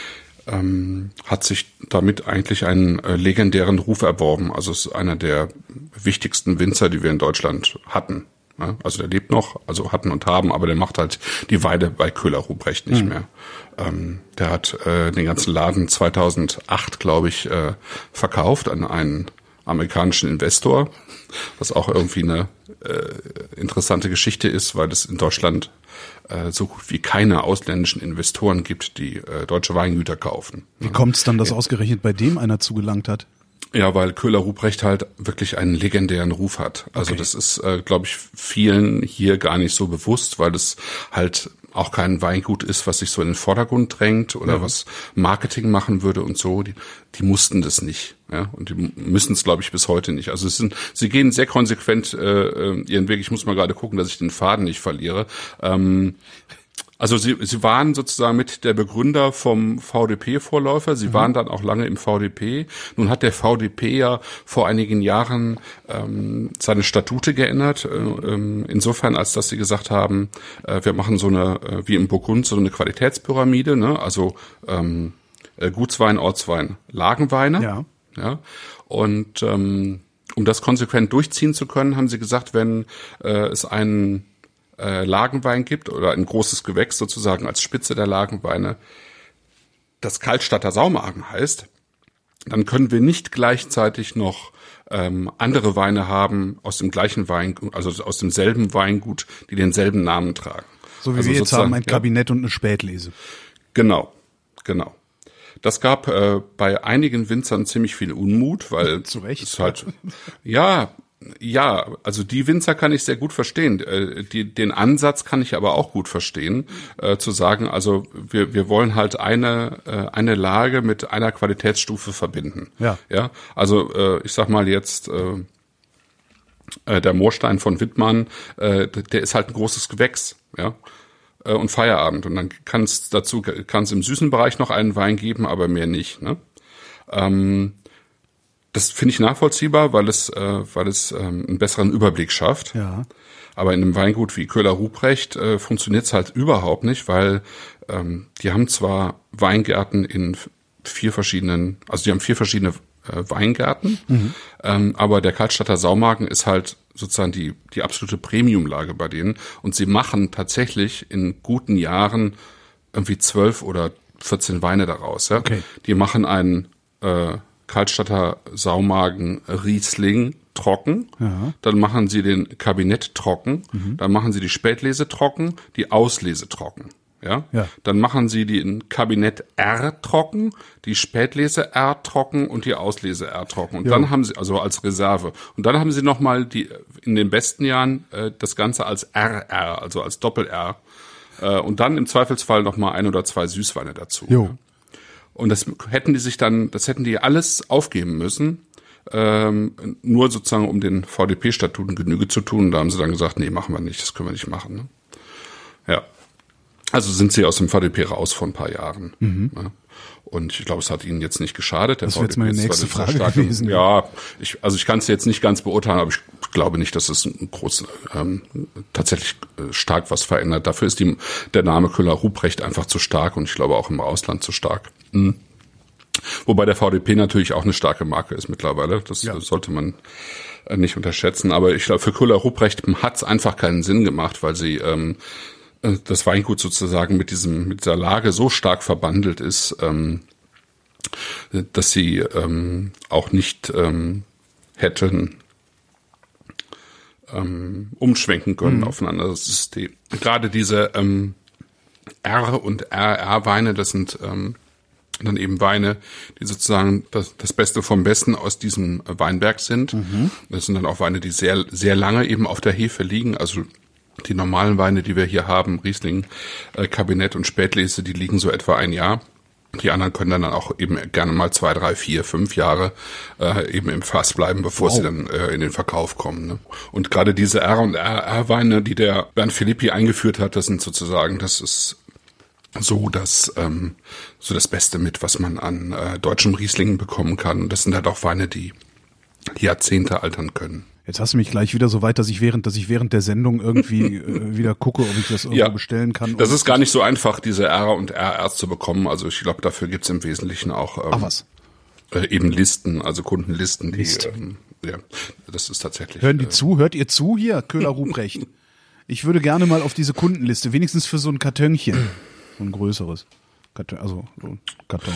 hat sich damit eigentlich einen legendären Ruf erworben. Also es ist einer der wichtigsten Winzer, die wir in Deutschland hatten. Ja, also der lebt noch, also hatten und haben, aber der macht halt die Weide bei Köhler-Ruprecht nicht mehr. Der hat den ganzen Laden 2008, glaube ich, verkauft an einen amerikanischen Investor, was auch irgendwie eine interessante Geschichte ist, weil es in Deutschland so gut wie keine ausländischen Investoren gibt, die deutsche Weingüter kaufen. Wie kommt's dann, dass ausgerechnet bei dem einer zugelangt hat? Ja, weil Köhler-Ruprecht halt wirklich einen legendären Ruf hat. Also Okay. das ist, glaube ich, vielen hier gar nicht so bewusst, weil es halt auch kein Weingut ist, was sich so in den Vordergrund drängt oder was Marketing machen würde und so. Die mussten das nicht, ja, und die müssen es, glaube ich, bis heute nicht. Also sie gehen sehr konsequent ihren Weg. Ich muss mal gerade gucken, dass ich den Faden nicht verliere. Also sie waren sozusagen mit der Begründer vom VDP-Vorläufer. Sie waren dann auch lange im VDP. Nun hat der VDP ja vor einigen Jahren seine Statute geändert. Insofern, als dass sie gesagt haben, wir machen so eine, wie im Burgund, so eine Qualitätspyramide, ne? Also Gutswein, Ortswein, Lagenweine. Ja. Und um das konsequent durchziehen zu können, haben sie gesagt, wenn es einen Lagenwein gibt oder ein großes Gewächs sozusagen als Spitze der Lagenweine, das Kaltstadter Saumagen heißt, dann können wir nicht gleichzeitig noch andere Weine haben aus dem gleichen Weingut, also aus demselben Weingut, die denselben Namen tragen. So wie also wir jetzt haben, ein ja. Kabinett und eine Spätlese. Genau. Das gab bei einigen Winzern ziemlich viel Unmut, weil Zu Recht. es halt ja, also die Winzer kann ich sehr gut verstehen. Den Ansatz kann ich aber auch gut verstehen, zu sagen, also wir wollen halt eine Lage mit einer Qualitätsstufe verbinden. Ja. Also ich sag mal jetzt Der Moorstein von Wittmann, der ist halt ein großes Gewächs, ja. Und Feierabend. Und dann kann es im süßen Bereich noch einen Wein geben, aber mehr nicht, ne? Das finde ich nachvollziehbar, weil es einen besseren Überblick schafft. Ja. Aber in einem Weingut wie Köhler-Ruprecht funktioniert es halt überhaupt nicht, weil die haben zwar Weingärten in 4 verschiedene Weingärten, aber der Karlstadter Saumagen ist halt sozusagen die absolute Premiumlage bei denen. Und sie machen tatsächlich in guten Jahren irgendwie 12 oder 14 Weine daraus. Ja? Okay. Die machen einen Karlstadter Saumagen Riesling trocken, dann machen sie den Kabinett trocken, dann machen sie die Spätlese trocken, die Auslese trocken. Ja? Dann machen sie den Kabinett R trocken, die Spätlese R trocken und die Auslese R trocken. Und dann haben sie, also als Reserve. Und dann haben sie nochmal in den besten Jahren das Ganze als RR, also als Doppel-R. Und dann im Zweifelsfall nochmal 1 oder 2 Süßweine dazu. Jo. Und das hätten die alles aufgeben müssen, nur sozusagen um den VDP-Statuten Genüge zu tun. Da haben sie dann gesagt, nee, machen wir nicht, das können wir nicht machen. Ne? Ja. Also sind sie aus dem VDP raus vor ein paar Jahren. Ja. Und ich glaube, es hat ihnen jetzt nicht geschadet. Das wäre jetzt meine nächste Frage gewesen. Ja, ich kann es jetzt nicht ganz beurteilen, aber ich glaube nicht, dass es tatsächlich stark was verändert. Dafür ist der Name Köhler-Ruprecht einfach zu stark und ich glaube auch im Ausland zu stark. Wobei der VDP natürlich auch eine starke Marke ist mittlerweile. Das sollte man nicht unterschätzen. Aber ich glaube, für Köhler-Ruprecht hat es einfach keinen Sinn gemacht, weil sie das Weingut sozusagen mit dieser Lage so stark verbandelt ist, dass sie auch nicht hätten umschwenken können auf ein anderes System. Gerade diese R- und RR-Weine, das sind dann eben Weine, die sozusagen das Beste vom Besten aus diesem Weinberg sind. Das sind dann auch Weine, die sehr, sehr lange eben auf der Hefe liegen, also die normalen Weine, die wir hier haben, Riesling, Kabinett und Spätlese, die liegen so etwa 1 Jahr. Die anderen können dann auch eben gerne mal 2, 3, 4, 5 Jahre eben im Fass bleiben, bevor sie dann in den Verkauf kommen. Ne? Und gerade diese R- und RR-Weine, die der Bernd Philippi eingeführt hat, das ist so das Beste mit, was man an deutschem Riesling bekommen kann. Und das sind halt auch Weine, die Jahrzehnte altern können. Jetzt hast du mich gleich wieder so weit, dass ich während der Sendung irgendwie wieder gucke, ob ich das irgendwo bestellen kann. Das ist gar nicht so einfach, diese R und RRs zu bekommen. Also ich glaube, dafür gibt's im Wesentlichen auch eben Listen, also Kundenlisten, die das ist tatsächlich. Hören die zu? Hört ihr zu hier, Köhler-Ruprecht? Ich würde gerne mal auf diese Kundenliste, wenigstens für so ein Kartönchen, so ein größeres so ein Karton.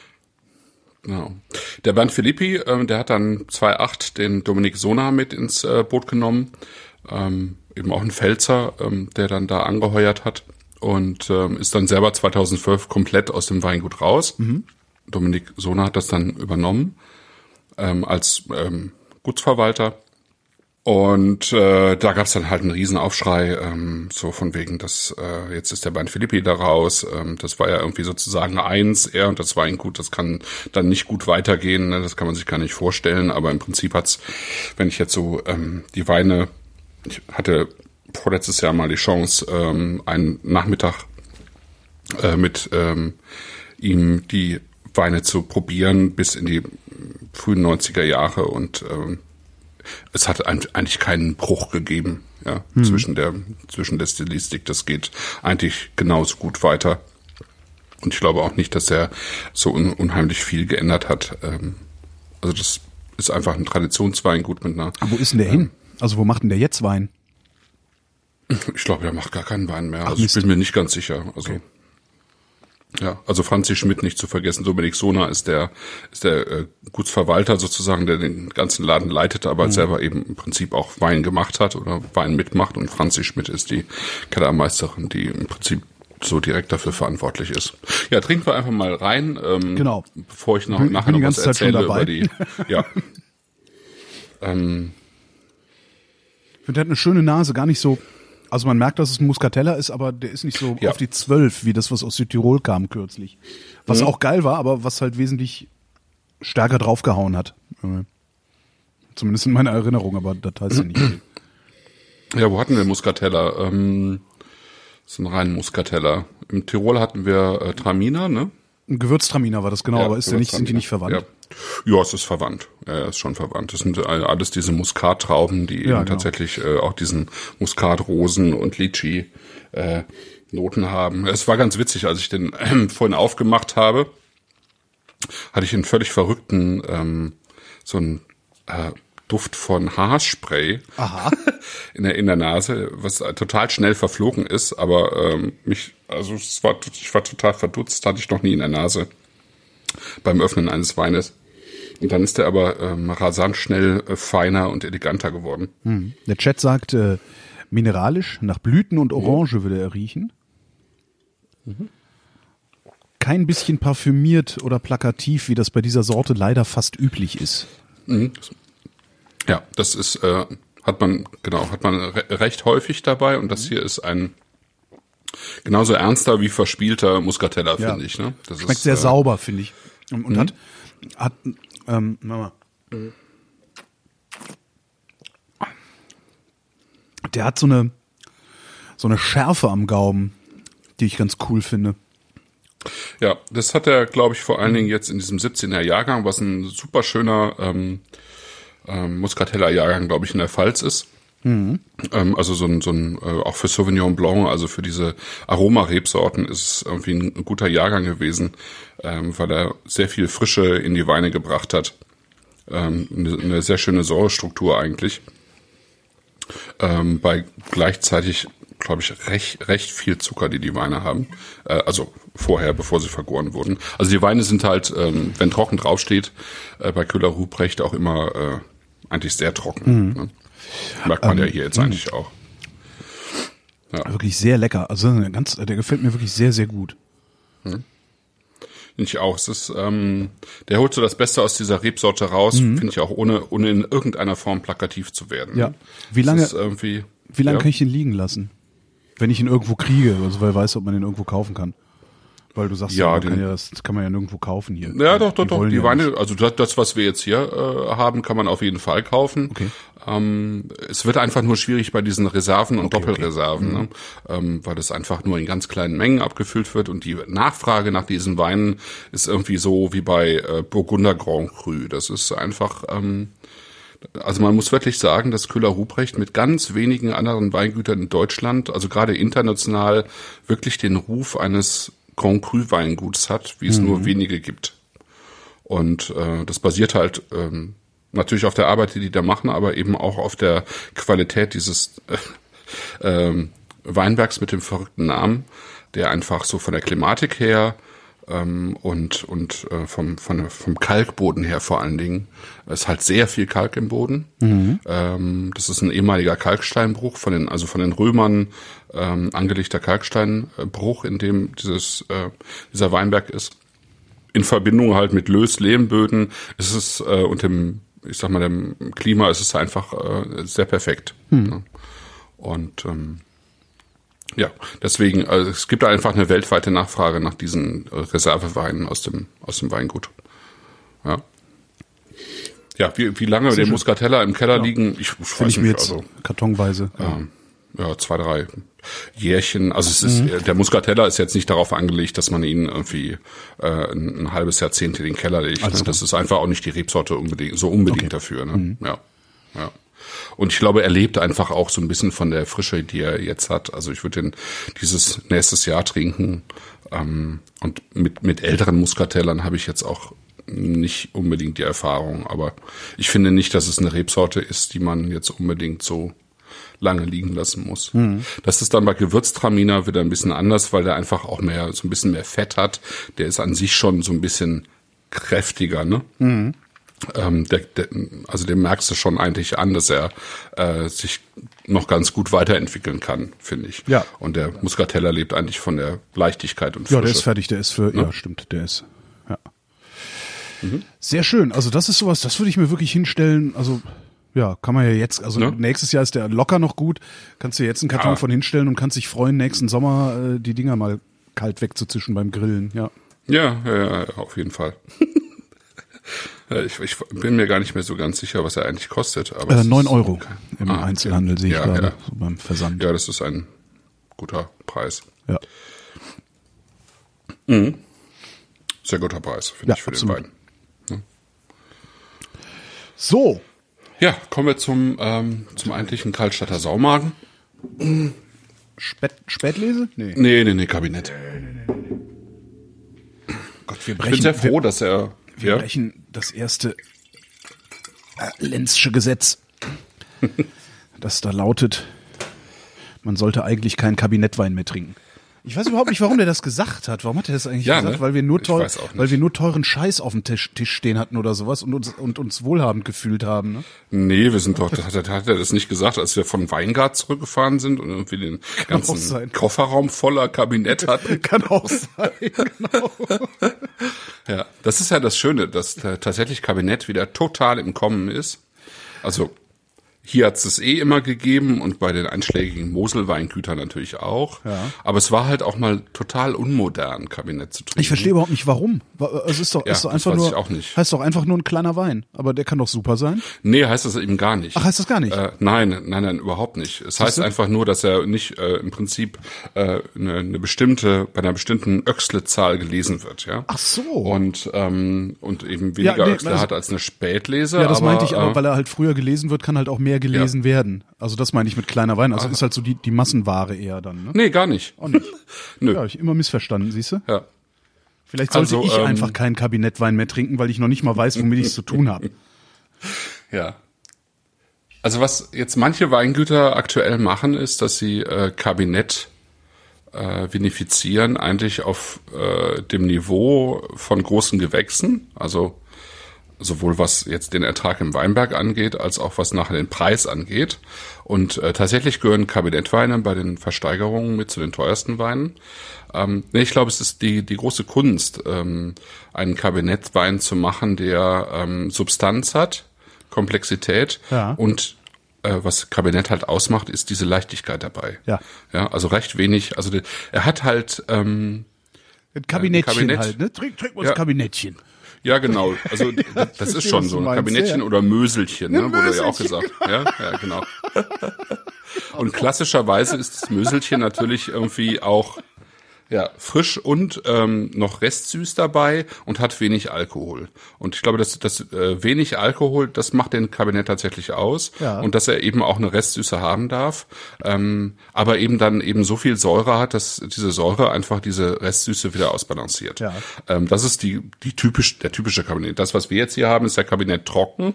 Genau. Der Bernd Philippi, der hat dann 2008 den Dominik Sona mit ins Boot genommen, eben auch ein Pfälzer, der dann da angeheuert hat und ist dann selber 2012 komplett aus dem Weingut raus. Dominik Sona hat das dann übernommen als Gutsverwalter. Und da gab es dann halt einen Riesenaufschrei, so von wegen, dass jetzt ist der Bernd Philippi da raus. Das war ja irgendwie sozusagen er und das Weingut, das kann dann nicht gut weitergehen, ne? Das kann man sich gar nicht vorstellen. Aber im Prinzip hat's, wenn ich jetzt so die Weine, ich hatte vorletztes Jahr mal die Chance, einen Nachmittag mit ihm die Weine zu probieren bis in die frühen 90er Jahre und es hat eigentlich keinen Bruch gegeben, ja, zwischen der Stilistik. Das geht eigentlich genauso gut weiter. Und ich glaube auch nicht, dass er so unheimlich viel geändert hat. Also das ist einfach ein Traditionsweingut mit einer. Aber wo ist denn der hin? Also wo macht denn der jetzt Wein? Ich glaube, der macht gar keinen Wein mehr. Ach, also ich bin mir nicht ganz sicher. Also okay. Ja, also Franzi Schmidt nicht zu vergessen. Dominik Sona ist der Gutsverwalter sozusagen, der den ganzen Laden leitet, aber selber eben im Prinzip auch Wein gemacht hat oder Wein mitmacht. Und Franzi Schmidt ist die Kellermeisterin, die im Prinzip so direkt dafür verantwortlich ist. Ja, trinken wir einfach mal rein, genau. Bevor ich nachher noch was erzähle über die. Ja. Ich finde, der hat eine schöne Nase, gar nicht so. Also man merkt, dass es ein Muscatella ist, aber der ist nicht so auf die 12, wie das, was aus Südtirol kam kürzlich. Was auch geil war, aber was halt wesentlich stärker draufgehauen hat. Zumindest in meiner Erinnerung, aber das heißt ja nicht viel. Ja, wo hatten wir Muscatella? So einen reinen Muscatella. Im Tirol hatten wir Traminer, ne? Ein Gewürztraminer war das, genau, Ja, aber sind die nicht verwandt? Ja, es ist verwandt. Ja, ist schon verwandt. Das sind alles diese Muskattrauben, die eben tatsächlich auch diesen Muskatrosen und Litchi Noten haben. Es war ganz witzig, als ich den vorhin aufgemacht habe, hatte ich einen völlig verrückten so einen Duft von Haarspray in der Nase, was total schnell verflogen ist, aber ich war total verdutzt, hatte ich noch nie in der Nase beim Öffnen eines Weines. Und dann ist der aber rasant schnell feiner und eleganter geworden. Der Chat sagt, mineralisch, nach Blüten und Orange würde er riechen. Kein bisschen parfümiert oder plakativ, wie das bei dieser Sorte leider fast üblich ist. Ja, das ist, hat man recht häufig dabei, und das hier ist ein genauso ernster wie verspielter Muscatella, finde ich. Ne? Das schmeckt sehr sauber, finde ich. Und hat der hat so eine Schärfe am Gaumen, die ich ganz cool finde. Ja, das hat er, glaube ich, vor allen Dingen jetzt in diesem 17er Jahrgang, was ein super schöner Muscatella-Jahrgang, glaube ich, in der Pfalz ist. Also so ein auch für Sauvignon Blanc, also für diese Aromarebsorten ist es irgendwie ein guter Jahrgang gewesen, weil er sehr viel Frische in die Weine gebracht hat. Eine sehr schöne Säurestruktur eigentlich. Bei gleichzeitig, glaube ich, recht viel Zucker, die Weine haben. Also vorher, bevor sie vergoren wurden. Also die Weine sind halt, wenn trocken draufsteht, bei Köhler-Ruprecht auch immer eigentlich sehr trocken. Ne? Merkt man ja hier jetzt eigentlich auch. Ja. Wirklich sehr lecker. Also der gefällt mir wirklich sehr, sehr gut. Finde ich auch. Es ist, der holt so das Beste aus dieser Rebsorte raus, finde ich auch, ohne in irgendeiner Form plakativ zu werden. Ja. Wie lange ja? kann ich ihn liegen lassen? Wenn ich ihn irgendwo kriege, also weil ich weiß, ob man den irgendwo kaufen kann. Weil du sagst, das kann man ja nirgendwo kaufen hier. Ja, doch. Die Weine, also das, was wir jetzt hier haben, kann man auf jeden Fall kaufen. Okay. Es wird einfach nur schwierig bei diesen Reserven und Doppelreserven, ne? Weil das einfach nur in ganz kleinen Mengen abgefüllt wird, und die Nachfrage nach diesen Weinen ist irgendwie so wie bei Burgunder Grand Cru. Das ist einfach, also man muss wirklich sagen, dass Köhler-Ruprecht mit ganz wenigen anderen Weingütern in Deutschland, also gerade international, wirklich den Ruf eines Grand Cru Weinguts hat, wie es nur wenige gibt. Und das basiert halt natürlich auf der Arbeit, die da machen, aber eben auch auf der Qualität dieses Weinbergs mit dem verrückten Namen, der einfach so von der Klimatik her und vom Kalkboden her vor allen Dingen, ist halt sehr viel Kalk im Boden. Das ist ein ehemaliger Kalksteinbruch von den Römern angelegter Kalksteinbruch, in dem dieser Weinberg ist. In Verbindung halt mit Löss-Lehmböden ist es und dem Klima ist es einfach sehr perfekt. Ne? Und ja, deswegen, also es gibt einfach eine weltweite Nachfrage nach diesen Reserveweinen aus dem Weingut. Ja. Ja, wie lange der Muscatella im Keller liegen, ich weiß nicht, mir jetzt kartonweise. Ja, 2, 3 Jährchen. Also es ist, der Muscatella ist jetzt nicht darauf angelegt, dass man ihn irgendwie ein halbes Jahrzehnt in den Keller legt. Ne? Das ist einfach auch nicht die Rebsorte unbedingt dafür. Ne? Ja. Und ich glaube, er lebt einfach auch so ein bisschen von der Frische, die er jetzt hat. Also ich würde dieses nächstes Jahr trinken. Und mit älteren Muscatellern habe ich jetzt auch nicht unbedingt die Erfahrung. Aber ich finde nicht, dass es eine Rebsorte ist, die man jetzt unbedingt so lange liegen lassen muss. Das ist dann bei Gewürztraminer wieder ein bisschen anders, weil der einfach auch so ein bisschen mehr Fett hat. Der ist an sich schon so ein bisschen kräftiger, ne? Also dem merkst du schon eigentlich an, dass er sich noch ganz gut weiterentwickeln kann, finde ich. Ja. Und der Muscatella lebt eigentlich von der Leichtigkeit und Frische. Ja, der ist fertig, der ist ja, stimmt, der ist, ja. Sehr schön, also das ist sowas, das würde ich mir wirklich hinstellen, also ja, kann man ja jetzt, also nächstes Jahr ist der locker noch gut, kannst du jetzt einen Karton von hinstellen und kannst dich freuen, nächsten Sommer die Dinger mal kalt wegzuzischen beim Grillen, ja. Ja, auf jeden Fall. Ich bin mir gar nicht mehr so ganz sicher, was er eigentlich kostet. Aber 9 € im Einzelhandel sehe ich gerade, ja. so beim Versand. Ja, das ist ein guter Preis. Ja. Sehr guter Preis, finde ich, für absolut. den Wein. Ja. So. Ja, kommen wir zum eigentlichen Karlstadter Saumagen. Spätlese? Nee, Kabinett. Gott, wir Ich bin sehr froh, dass er... Wir brechen das erste Lenzsche Gesetz, das da lautet, man sollte eigentlich keinen Kabinettwein mehr trinken. Ich weiß überhaupt nicht, warum der das gesagt hat. Warum hat er das eigentlich gesagt? Ne? Weil wir weiß auch nicht. weil wir nur teuren Scheiß auf dem Tisch stehen hatten oder sowas und uns wohlhabend gefühlt haben. Ne? Nee, wir sind doch, hat er das nicht gesagt, als wir von Weingart zurückgefahren sind und irgendwie den ganzen Kofferraum voller Kabinett hatten. Kann auch sein, genau. Ja, das ist ja das Schöne, dass tatsächlich Kabinett wieder total im Kommen ist. Also hier hat es immer gegeben und bei den einschlägigen Moselweingütern natürlich auch. Ja. Aber es war halt auch mal total unmodern, Kabinett zu trinken. Ich verstehe überhaupt nicht, warum. Es ist doch das einfach weiß nur, ich auch nicht. heißt doch einfach nur ein kleiner Wein. Aber der kann doch super sein. Nee, heißt das eben gar nicht. Ach, heißt das gar nicht? Nein, überhaupt nicht. Es heißt einfach nur, dass er nicht im Prinzip bei einer bestimmten Öxle-Zahl gelesen wird, ja. Ach so. Und eben weniger Öxle hat als eine Spätlese. Ja, das aber, meinte ich, aber weil er halt früher gelesen wird, kann halt auch mehr gelesen werden. Also das meine ich mit kleiner Wein. Also ist halt so die Massenware eher dann, ne? Nee, gar nicht. Auch nicht. Nö. Ja, hab ich immer missverstanden, siehst du? Ja. Vielleicht sollte Also, ich einfach keinen Kabinettwein mehr trinken, weil ich noch nicht mal weiß, womit ich es zu tun habe. Ja. Also was jetzt manche Weingüter aktuell machen, ist, dass sie Kabinett vinifizieren, eigentlich auf dem Niveau von großen Gewächsen, also sowohl was jetzt den Ertrag im Weinberg angeht, als auch was nachher den Preis angeht. Und tatsächlich gehören Kabinettweine bei den Versteigerungen mit zu den teuersten Weinen. Ich glaube, es ist die große Kunst, einen Kabinettwein zu machen, der Substanz hat, Komplexität und was Kabinett halt ausmacht, ist diese Leichtigkeit dabei. Ja. Ja, also recht wenig. Also er hat halt Ein Kabinettchen Kabinett. halt, ne? Trink mal das Kabinettchen. ja, genau. Also das ist schon was so du ein meinst, Kabinettchen ja. oder Möselchen, ne, wurde ja auch Möselchen, gesagt. Ja, genau. Und klassischerweise ist das Möselchen natürlich irgendwie auch frisch und noch restsüß dabei und hat wenig Alkohol. Und ich glaube, dass das wenig Alkohol, das macht den Kabinett tatsächlich aus. Ja. Und dass er eben auch eine Restsüße haben darf, aber eben dann eben so viel Säure hat, dass diese Säure einfach diese Restsüße wieder ausbalanciert. Ja. Das ist der typische Kabinett. Das, was wir jetzt hier haben, ist der Kabinett trocken.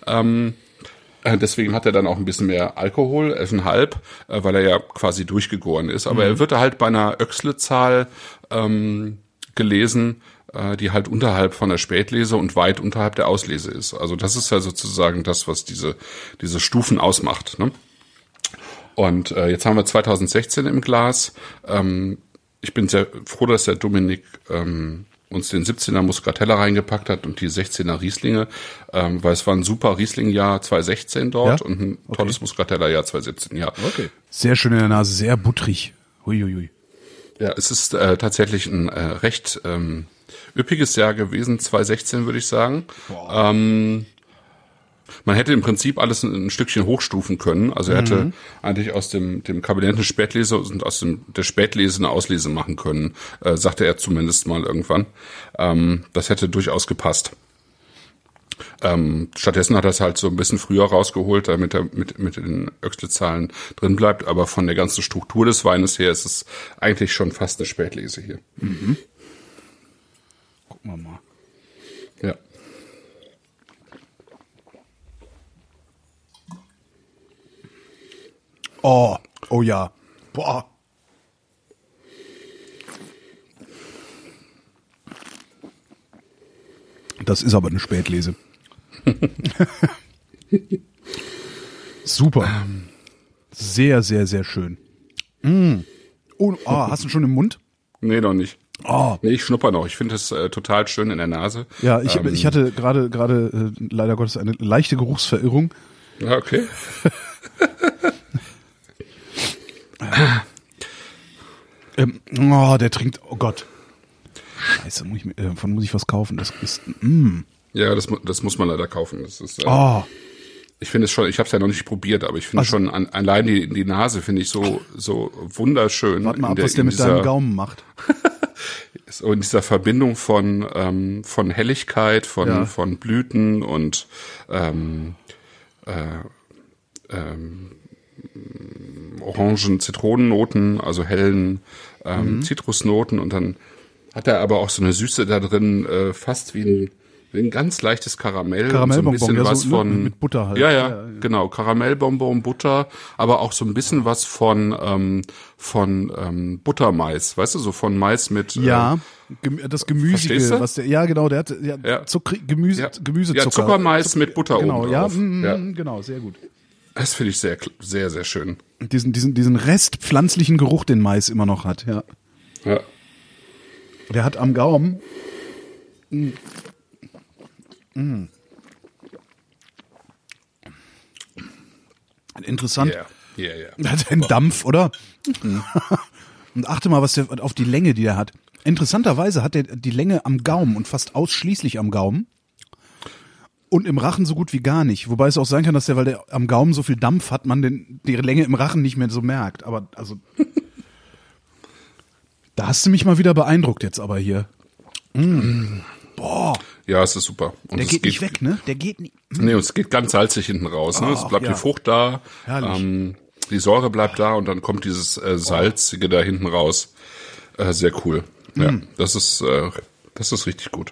Deswegen hat er dann auch ein bisschen mehr Alkohol, 11,5, weil er ja quasi durchgegoren ist. Aber er wird halt bei einer Öxle-Zahl gelesen, die halt unterhalb von der Spätlese und weit unterhalb der Auslese ist. Also das ist ja sozusagen das, was diese Stufen ausmacht. Ne? Und jetzt haben wir 2016 im Glas. Ich bin sehr froh, dass der Dominik uns den 17er Muscatella reingepackt hat und die 16er Rieslinge, weil es war ein super Riesling-Jahr 2016 dort und ein tolles Muscatella-Jahr 2017, ja. Okay. Sehr schön in der Nase, sehr buttrig. Huiuiui. Ja, es ist tatsächlich ein recht üppiges Jahr gewesen, 2016 würde ich sagen. Man hätte im Prinzip alles ein Stückchen hochstufen können. Also er hätte eigentlich aus dem Kabinett Spätlese und aus der Spätlese eine Auslese machen können, sagte er zumindest mal irgendwann. Das hätte durchaus gepasst. Stattdessen hat er es halt so ein bisschen früher rausgeholt, damit er mit den Öxle-Zahlen drin bleibt. Aber von der ganzen Struktur des Weines her ist es eigentlich schon fast eine Spätlese hier. Mhm. Gucken wir mal. Ja. Oh ja. Boah. Das ist aber eine Spätlese. Super. Sehr, sehr, sehr schön. Oh, hast du schon im Mund? Nee, noch nicht. Oh. Nee, ich schnupper noch. Ich finde es total schön in der Nase. Ja, ich hatte gerade leider Gottes eine leichte Geruchsverirrung. Ja, okay. Der trinkt, oh Gott. Scheiße, davon muss ich was kaufen. Das ist, Ja, das muss man leider kaufen. Das ist, ich finde es schon, ich habe es ja noch nicht probiert, aber ich finde schon allein die Nase finde ich so wunderschön. Warte mal ab, was der mit deinem Gaumen macht. So in dieser Verbindung von Helligkeit, von Blüten und Orangen, Zitronennoten, also hellen Zitrusnoten, und dann hat er aber auch so eine Süße da drin, fast wie ein ganz leichtes Karamell, und so ein bisschen was so, von mit Butter halt. Ja, genau, Karamellbonbon, Butter, aber auch so ein bisschen was von Buttermais, weißt du, so von Mais mit das Gemüsige, was der genau, der hat Gemüsezucker. Ja, Zuckermais mit Butter genau, oben drauf. Genau, sehr gut. Das finde ich sehr, sehr, sehr schön. Diesen restpflanzlichen Geruch, den Mais immer noch hat, ja. Ja. Der hat am Gaumen. Interessant. Yeah. Der hat einen Dampf, oder? Und achte mal, auf die Länge, die er hat. Interessanterweise hat er die Länge am Gaumen und fast ausschließlich am Gaumen. Und im Rachen so gut wie gar nicht. Wobei es auch sein kann, dass weil der am Gaumen so viel Dampf hat, man die Länge im Rachen nicht mehr so merkt. Aber also, da hast du mich mal wieder beeindruckt jetzt aber hier. Boah. Ja, es ist super. Und der geht nicht weg, ne? Der geht nicht. Nee, und es geht ganz salzig hinten raus. Ne? Es bleibt die Frucht da, die Säure bleibt da, und dann kommt dieses Salzige da hinten raus. Sehr cool. Ja, das ist richtig gut.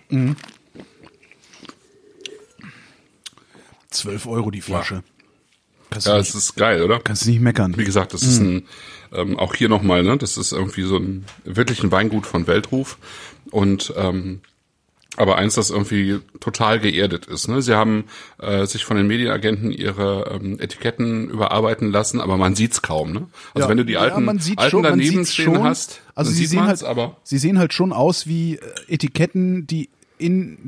12 € die Flasche. Ja, es ist geil, oder? Kannst du nicht meckern. Wie gesagt, das ist auch hier nochmal, ne? Das ist irgendwie so wirklich ein Weingut von Weltruf. Und aber eins, das irgendwie total geerdet ist. Ne? Sie haben sich von den Medienagenten ihre Etiketten überarbeiten lassen, aber man sieht's kaum. Ne? Also wenn du die alten daneben stehen hast, also sie sehen halt schon aus wie Etiketten, die im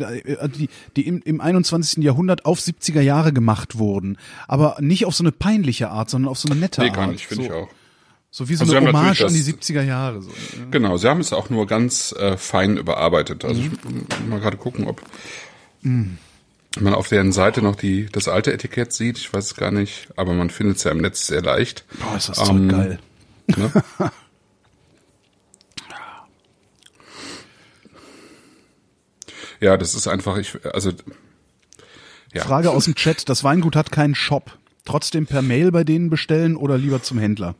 21. Jahrhundert auf 70er Jahre gemacht wurden. Aber nicht auf so eine peinliche Art, sondern auf so eine nette Art. Nee, gar nicht, finde ich auch. So wie so eine Hommage an die 70er Jahre. So. Genau, sie haben es auch nur ganz fein überarbeitet. Also ich muss mal gerade gucken, ob man auf deren Seite noch das alte Etikett sieht. Ich weiß es gar nicht, aber man findet es ja im Netz sehr leicht. Boah, ist das Zeug geil. Ne? Ja, das ist einfach, Frage aus dem Chat, das Weingut hat keinen Shop. Trotzdem per Mail bei denen bestellen oder lieber zum Händler?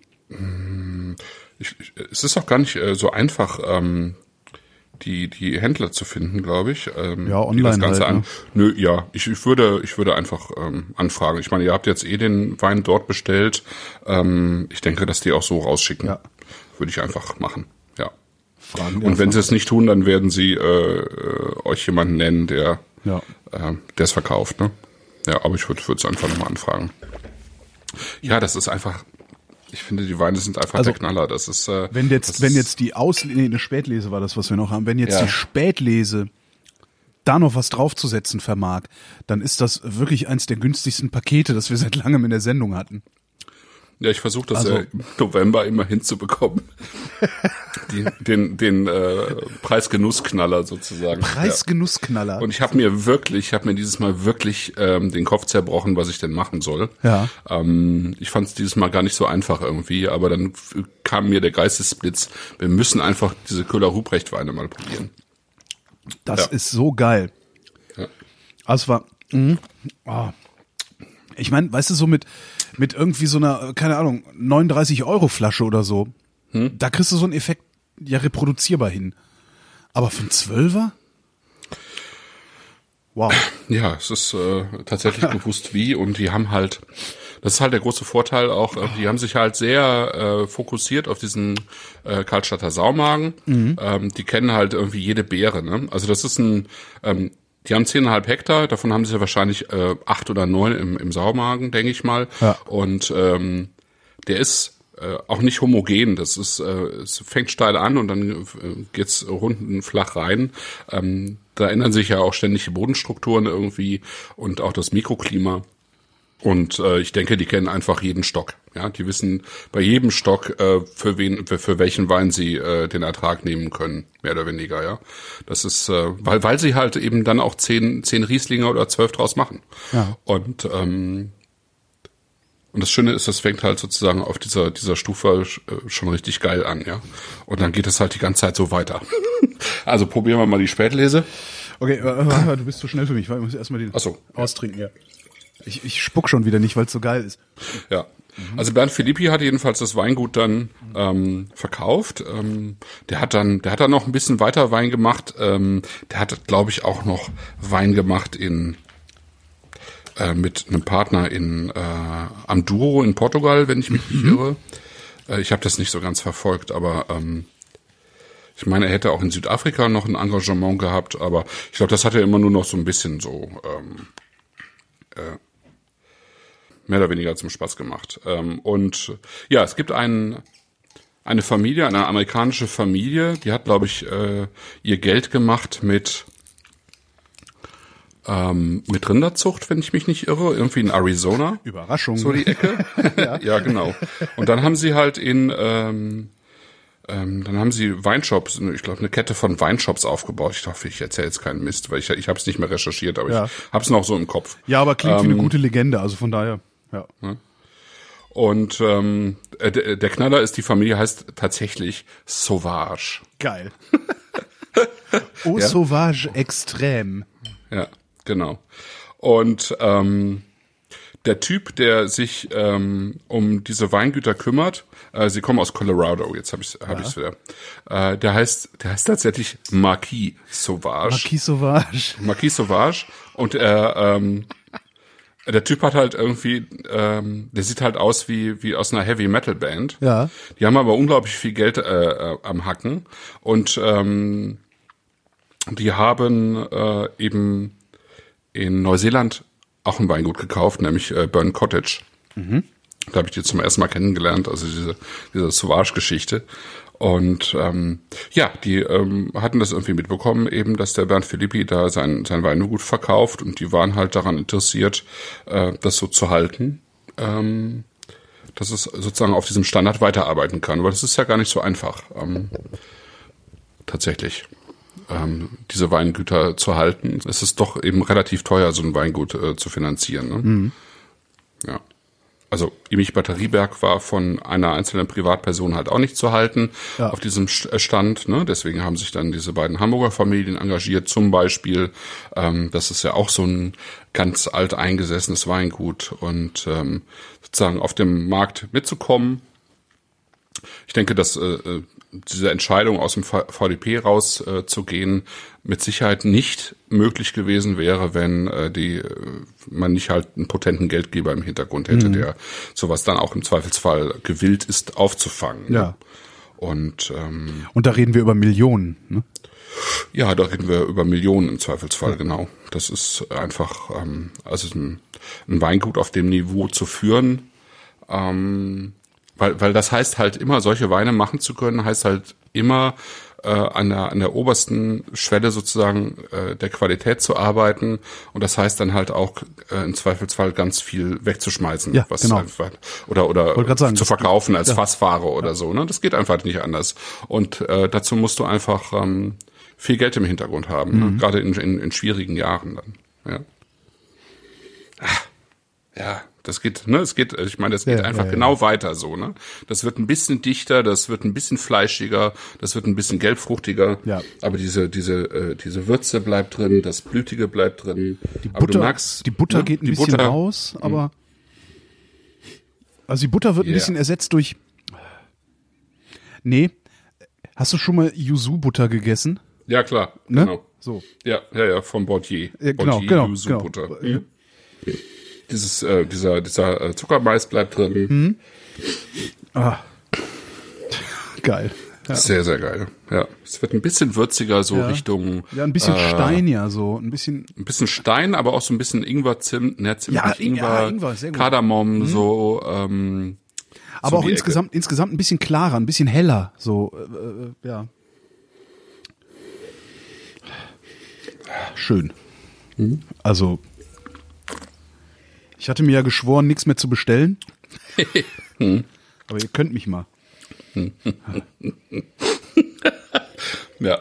Es ist auch gar nicht so einfach, die Händler zu finden, glaube ich. Ja, online das Ganze halt, ne? Nö, ja, ich würde einfach anfragen. Ich meine, ihr habt jetzt den Wein dort bestellt. Ich denke, dass die auch so rausschicken. Ja. Würde ich einfach machen, ja. Und wenn sie es nicht tun, dann werden sie euch jemanden nennen, der es verkauft, ne? Ja, aber ich würde es einfach nochmal anfragen. Ja, das ist einfach, ich finde, die Weine sind einfach der Knaller. Das ist, wenn jetzt die eine Spätlese war das, was wir noch haben, wenn jetzt die Spätlese da noch was draufzusetzen vermag, dann ist das wirklich eins der günstigsten Pakete, das wir seit langem in der Sendung hatten. Ja, ich versuche das im November immer hinzubekommen. den Preisgenussknaller sozusagen. Preisgenussknaller. Ja. Und ich habe mir dieses Mal wirklich den Kopf zerbrochen, was ich denn machen soll. Ja. Ich fand es dieses Mal gar nicht so einfach irgendwie, aber dann kam mir der Geistesblitz, wir müssen einfach diese Köhler-Ruprecht-Weine mal probieren. Das ist so geil. Ja. Also war, ich meine, weißt du, so mit irgendwie so einer, keine Ahnung, 39 € Flasche oder so, da kriegst du so einen Effekt ja reproduzierbar hin. Aber für einen 12er? Wow. Ja, es ist tatsächlich bewusst wie, und die haben halt, das ist halt der große Vorteil auch, die haben sich halt sehr fokussiert auf diesen Karlstadter Saumagen. Die kennen halt irgendwie jede Beere, ne? Also das ist die haben 10,5 Hektar, davon haben sie ja wahrscheinlich 8 oder 9 im Saumagen, denke ich mal. Ja. Und der ist auch nicht homogen. Das ist, es fängt steil an und dann geht's runden flach rein. Da ändern sich ja auch ständig die Bodenstrukturen irgendwie und auch das Mikroklima. Und ich denke, die kennen einfach jeden Stock. Ja, die wissen bei jedem Stock, für welchen Wein sie den Ertrag nehmen können, mehr oder weniger. Ja, das ist, weil sie halt eben dann auch 10 Rieslinge oder 12 draus machen. Ja. Und das Schöne ist, das fängt halt sozusagen auf dieser Stufe schon richtig geil an, ja. Und dann geht es halt die ganze Zeit so weiter. Also probieren wir mal die Spätlese. Okay, du bist zu schnell für mich, weil ich muss erstmal den austrinken, ja. Ich spuck schon wieder nicht, weil es so geil ist. Ja. Also Bernd Philippi hat jedenfalls das Weingut dann verkauft. Der hat dann noch ein bisschen weiter Wein gemacht. Der hat, glaube ich, auch noch Wein gemacht mit einem Partner am Douro in Portugal, wenn ich mich nicht irre. Ich habe das nicht so ganz verfolgt, aber ich meine, er hätte auch in Südafrika noch ein Engagement gehabt, aber ich glaube, das hat er immer nur noch so ein bisschen so mehr oder weniger zum Spaß gemacht. Und ja, es gibt eine Familie, eine amerikanische Familie, die hat, glaube ich, ihr Geld gemacht mit Rinderzucht, wenn ich mich nicht irre, irgendwie in Arizona. Überraschung. So die Ecke. Ja, genau. Und dann haben sie halt dann haben sie Weinshops, ich glaube eine Kette von Weinshops aufgebaut. Ich hoffe, ich erzähle jetzt keinen Mist, weil ich habe es nicht mehr recherchiert, aber ich habe es noch so im Kopf. Ja, aber klingt wie eine gute Legende, also von daher, ja. Und der Knaller ist, die Familie heißt tatsächlich Sauvage. Geil. Sauvage extrem. Ja, genau. Und der Typ, der sich um diese Weingüter kümmert, sie kommen aus Colorado, jetzt hab ich's wieder. Der heißt tatsächlich Marquis Sauvage. Marquis Sauvage. Und der Typ hat halt irgendwie, der sieht halt aus wie aus einer Heavy Metal Band. Ja. Die haben aber unglaublich viel Geld am Hacken und die haben eben in Neuseeland auch ein Weingut gekauft, nämlich Burn Cottage. Mhm. Da habe ich die zum ersten Mal kennengelernt, also diese Sauvage-Geschichte. Und die hatten das irgendwie mitbekommen, eben, dass der Bernd Philippi da sein Weingut verkauft und die waren halt daran interessiert, das so zu halten, dass es sozusagen auf diesem Standard weiterarbeiten kann. Weil das ist ja gar nicht so einfach, tatsächlich. Diese Weingüter zu halten. Es ist doch eben relativ teuer, so ein Weingut zu finanzieren. Ne? Mhm. Ja. Also Emich Batterieberg war von einer einzelnen Privatperson halt auch nicht zu halten auf diesem Stand. Ne? Deswegen haben sich dann diese beiden Hamburger Familien engagiert. Zum Beispiel, das ist ja auch so ein ganz alt eingesessenes Weingut und sozusagen auf dem Markt mitzukommen. Ich denke, dass diese Entscheidung aus dem VDP rauszugehen mit Sicherheit nicht möglich gewesen wäre, wenn man nicht halt einen potenten Geldgeber im Hintergrund hätte, der sowas dann auch im Zweifelsfall gewillt ist aufzufangen. Ja. Ne? Und da reden wir über Millionen, ne? Ja, da reden wir über Millionen im Zweifelsfall, genau. Das ist einfach, also ein Weingut auf dem Niveau zu führen, weil das heißt halt immer, solche Weine machen zu können, heißt halt immer an der obersten Schwelle sozusagen der Qualität zu arbeiten und das heißt dann halt auch im Zweifelsfall ganz viel wegzuschmeißen, ja, was genau. einfach oder sagen, zu verkaufen als Fassware oder so, ne? Das geht einfach nicht anders. Und dazu musst du einfach viel Geld im Hintergrund haben, ne? Gerade in schwierigen Jahren dann. Ja. Ja. Das geht, ne, ich meine, das geht einfach genau weiter so, ne? Das wird ein bisschen dichter, das wird ein bisschen fleischiger, das wird ein bisschen gelbfruchtiger, aber diese Würze bleibt drin, das Blütige bleibt drin. Aber du merkst, die Butter geht ein bisschen raus, aber also die Butter wird ein bisschen ersetzt durch hast du schon mal Yuzu-Butter gegessen? Ja, klar, ne? Genau. So. Ja, vom Bordier. Genau. Yuzu-Butter. Dieser Zuckermais bleibt drin. Geil. Ja. Sehr, sehr geil. Ja, es wird ein bisschen würziger, so Richtung. Ja, ein bisschen Stein, so ein bisschen. Ein bisschen Stein, aber auch so ein bisschen Ingwer, Zimt, Ingwer, sehr gut. Kardamom, so. Aber so auch insgesamt ein bisschen klarer, ein bisschen heller, so. Schön. Also Ich hatte mir ja geschworen, nichts mehr zu bestellen. Aber ihr könnt mich mal. Ja.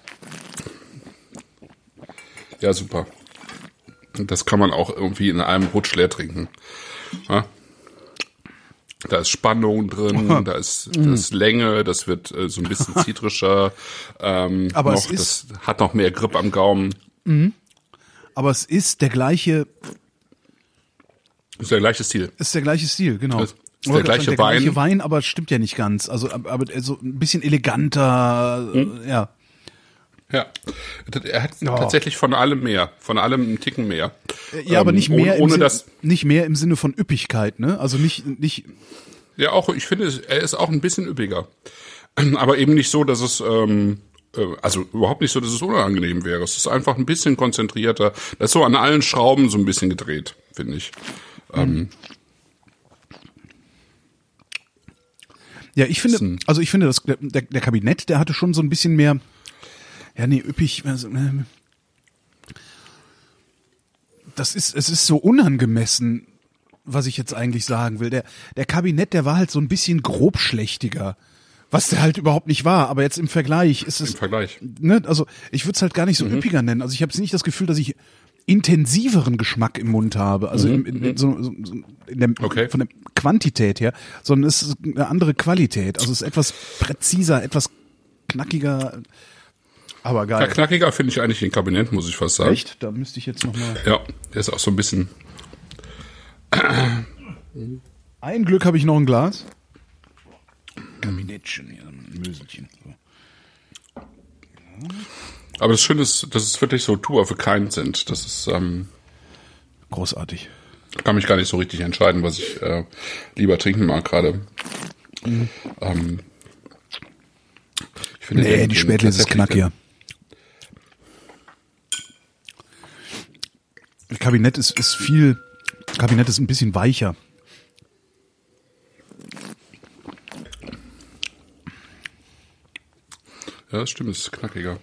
Ja, super. Und das kann man auch irgendwie in einem Rutsch leer trinken. Ja? Da ist Spannung drin, da ist Länge, das wird so ein bisschen zitrischer. Aber noch, das hat noch mehr Grip am Gaumen. Aber es ist der gleiche. Ist der gleiche Stil. Ist der gleiche Stil, genau. Ist der gleiche Wein. Der gleiche Wein, aber es stimmt ja nicht ganz. Also, aber so ein bisschen eleganter, ja. Ja, er hat tatsächlich von allem mehr, von allem einen Ticken mehr. Ja, aber nicht mehr, nicht mehr im Sinne von Üppigkeit, ne? Also nicht. Ja, auch, ich finde, er ist auch ein bisschen üppiger. Aber eben nicht so, dass es, also überhaupt nicht so, dass es unangenehm wäre. Es ist einfach ein bisschen konzentrierter. Das ist so an allen Schrauben so ein bisschen gedreht, finde ich. Ja, ich finde, dass der Kabinett, der hatte schon so ein bisschen mehr. Ja, nee, üppig. Es ist so unangemessen, was ich jetzt eigentlich sagen will. Der Kabinett, der war halt so ein bisschen grobschlächtiger, was der halt überhaupt nicht war. Aber jetzt im Vergleich ist es. Im Vergleich. Ne, also ich würde es halt gar nicht so üppiger nennen. Also ich habe jetzt nicht das Gefühl, dass ich intensiveren Geschmack im Mund habe. Also von der Quantität her, sondern es ist eine andere Qualität. Also es ist etwas präziser, etwas knackiger. Aber geil. Ja, knackiger finde ich eigentlich den Kabinett, muss ich fast sagen. Echt? Da müsste ich jetzt nochmal. Ja, der ist auch so ein bisschen. Ein Glück habe ich noch ein Glas. Kabinettchen, hier, ein Möselchen. So. Aber das Schöne ist, dass es wirklich so two of a kind sind. Das ist großartig. Ich kann mich gar nicht so richtig entscheiden, was ich lieber trinken mag gerade. Ich finde die Spätlese ist knackiger. Kabinett ist ein bisschen weicher. Ja, das stimmt, es ist knackiger.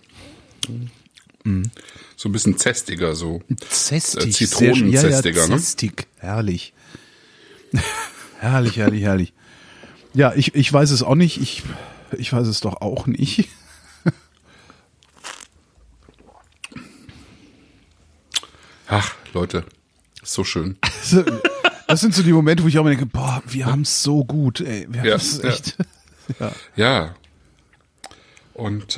So ein bisschen zästiger, so. Zästig. Zitronenzästiger, ne? Zästig, herrlich. herrlich. Ja, ich weiß es auch nicht. Ich weiß es doch auch nicht. Ach, Leute, ist so schön. Das sind so die Momente, wo ich auch mir denke, boah, wir haben es so gut, ey. Wir haben es echt. Ja. Und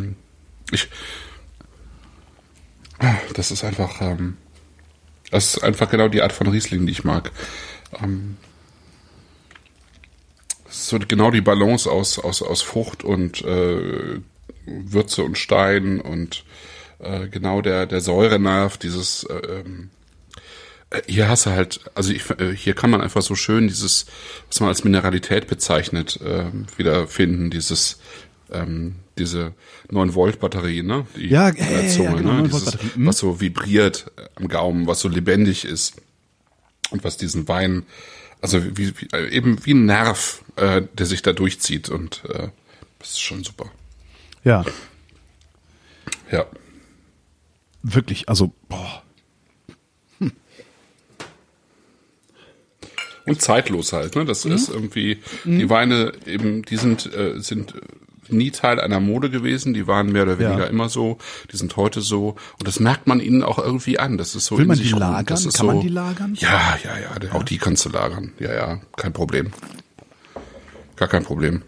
das ist einfach genau die Art von Riesling, die ich mag. Es ist so genau die Balance aus Frucht und Würze und Stein und genau der Säurenerv, dieses hier hast du halt, also hier kann man einfach so schön dieses, was man als Mineralität bezeichnet, wiederfinden, diese 9-Volt-Batterie, ne? Die Zunge, genau, ne? Dieses, was so vibriert am Gaumen, was so lebendig ist und was diesen Wein, also eben wie ein Nerv, der sich da durchzieht und das ist schon super. Ja. Ja. Wirklich, also, boah. Und zeitlos halt, ne? Das ist irgendwie, die Weine eben, die sind nie Teil einer Mode gewesen, die waren mehr oder weniger immer so, die sind heute so und das merkt man ihnen auch irgendwie an, das ist so. Will man die lagern? Kann man die lagern? Ja, auch die kannst du lagern, ja, kein Problem. Gar kein Problem.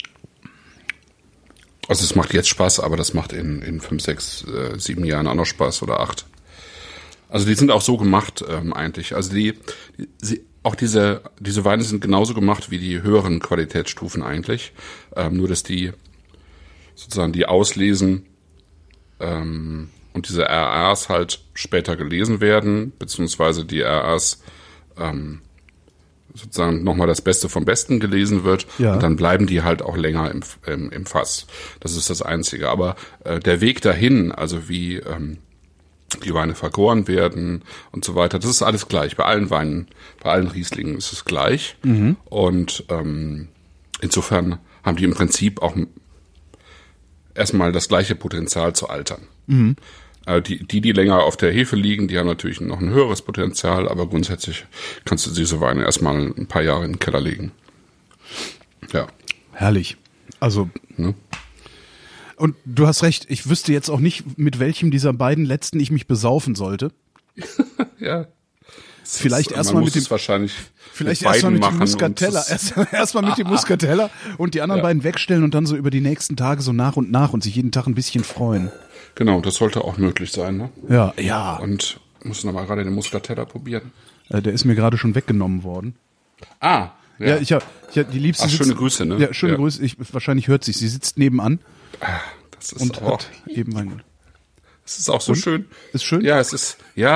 Also es macht jetzt Spaß, aber das macht in 5, 6, 7 Jahren auch noch Spaß oder 8. Also die sind auch so gemacht eigentlich. Also auch diese Weine sind genauso gemacht wie die höheren Qualitätsstufen eigentlich. Nur dass die sozusagen die auslesen und diese RAs halt später gelesen werden, beziehungsweise die RAs sozusagen nochmal das Beste vom Besten gelesen wird und dann bleiben die halt auch länger im Fass. Das ist das Einzige. Aber der Weg dahin, also wie die Weine vergoren werden und so weiter, das ist alles gleich. Bei allen Weinen, bei allen Rieslingen ist es gleich. Und insofern haben die im Prinzip auch erstmal das gleiche Potenzial zu altern. Die länger auf der Hefe liegen, die haben natürlich noch ein höheres Potenzial, aber grundsätzlich kannst du diese Weine erstmal ein paar Jahre in den Keller legen. Ja. Herrlich. Also, Ne? und du hast recht, ich wüsste jetzt auch nicht, mit welchem dieser beiden letzten ich mich besaufen sollte. Ja. Vielleicht erstmal mit dem, wahrscheinlich vielleicht erstmal mit dem machen Muscatella, erstmal mit dem Muscatella und die anderen beiden wegstellen und dann so über die nächsten Tage so nach und sich jeden Tag ein bisschen freuen. Genau, das sollte auch möglich sein, ne? Ja. Und muss noch mal gerade den Muscatella probieren. Der ist mir gerade schon weggenommen worden. Ah, Ja, ich hab die Liebste. Ach, schöne Grüße, ne? Ja, schöne Grüße. Wahrscheinlich hört sie sitzt nebenan. Das ist Und auch, hat eben ein. es ist auch so schön. Ist schön? Ja, es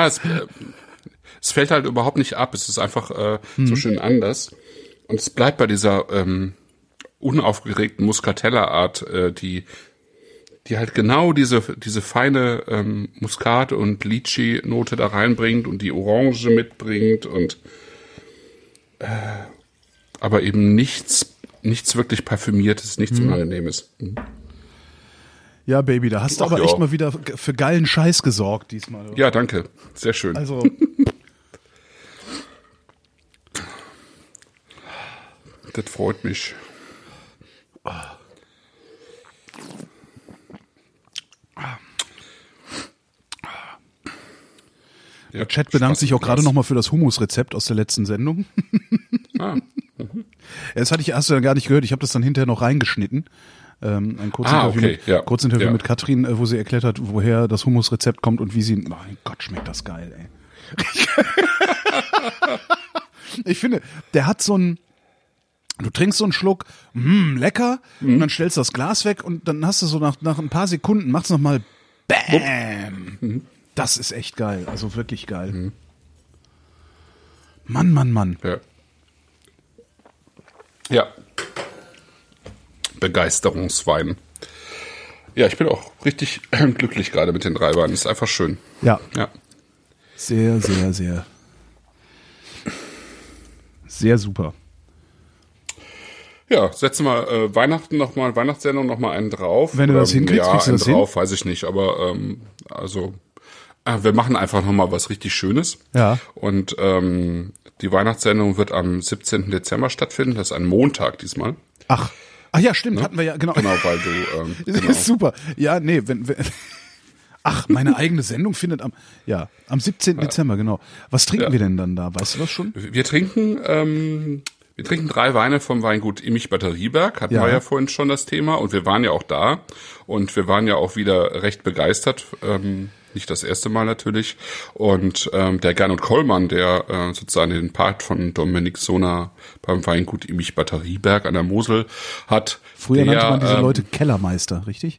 fällt halt überhaupt nicht ab. Es ist einfach so schön anders. Und es bleibt bei dieser unaufgeregten Muscatella-Art, die halt genau diese feine Muskat- und Lychee-Note da reinbringt und die Orange mitbringt und aber eben nichts wirklich Parfümiertes, nichts Unangenehmes. Ja, Baby, da hast du aber ja. echt mal wieder für geilen Scheiß gesorgt diesmal. Ja, danke. Sehr schön. Also, Das freut mich. der Chat bedankt sich auch gerade nochmal für das Hummusrezept aus der letzten Sendung. Ah. Das hast du ja gar nicht gehört. Ich habe das dann hinterher noch reingeschnitten. Ein Kurzinterview mit Katrin, wo sie erklärt hat, woher das Hummusrezept kommt und wie sie. Mein Gott, schmeckt das geil, ey. Ich finde, der hat so ein. Du trinkst so einen Schluck, lecker, und dann stellst du das Glas weg und dann hast du so nach ein paar Sekunden, machst du nochmal BÄM. Das ist echt geil, also wirklich geil. Mann. Ja. Ja. Begeisterungswein. Ja, ich bin auch richtig glücklich gerade mit den 3 Weinen. Ist einfach schön. Ja. Ja. Sehr, sehr, sehr. Sehr super. Ja, setzen wir Weihnachtssendung nochmal einen drauf. Wenn du das hinkriegst, kriegst du das hin? Drauf, weiß ich nicht, aber wir machen einfach nochmal was richtig Schönes. Ja. Und die Weihnachtssendung wird am 17. Dezember stattfinden. Das ist ein Montag diesmal. Ach ja, stimmt, hatten wir ja, genau. Genau, weil du Das ist super. Ja, nee, wenn ach, meine eigene Sendung findet am 17. Dezember, genau. Was trinken wir denn dann da? Weißt du das schon? Wir trinken 3 Weine vom Weingut Immich Batterieberg, hatten wir ja vorhin schon das Thema, und wir waren ja auch da und wir waren ja auch wieder recht begeistert, nicht das erste Mal natürlich, und der Gernot Kollmann, der sozusagen den Part von Dominik Sohner beim Weingut Immich Batterieberg an der Mosel hat. Früher nannte man diese Leute Kellermeister, richtig?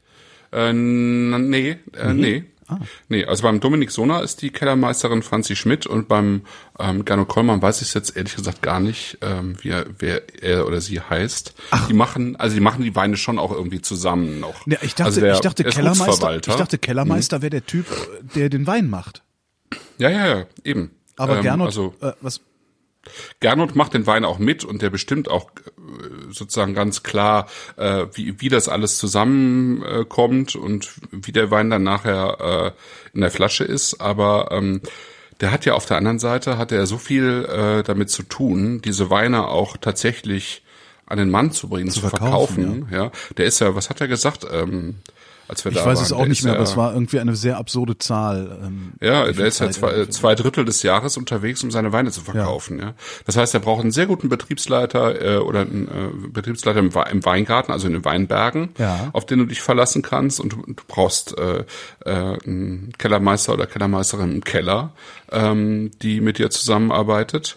Nee. Nee, also beim Dominik Sohner ist die Kellermeisterin Franzi Schmidt und beim Gernot Kollmann weiß ich jetzt ehrlich gesagt gar nicht, wer er oder sie heißt. Ach. Die machen die Weine schon auch irgendwie zusammen noch. Ja, ich dachte Kellermeister wäre der Typ, der den Wein macht. Ja, eben. Aber Gernot, was? Gernot macht den Wein auch mit und der bestimmt auch sozusagen ganz klar, wie das alles zusammenkommt und wie der Wein dann nachher in der Flasche ist. Aber der hat ja auf der anderen Seite so viel damit zu tun, diese Weine auch tatsächlich an den Mann zu bringen, zu verkaufen. Ja. Der ist ja, was hat er gesagt? Als wir ich da weiß waren, es auch nicht mehr, aber es war irgendwie eine sehr absurde Zahl. Der ist ja 2/3 des Jahres unterwegs, um seine Weine zu verkaufen. Ja. Das heißt, er braucht einen sehr guten Betriebsleiter oder einen Betriebsleiter im Weingarten, also in den Weinbergen, auf den du dich verlassen kannst. Und du brauchst einen Kellermeister oder Kellermeisterin im Keller, die mit dir zusammenarbeitet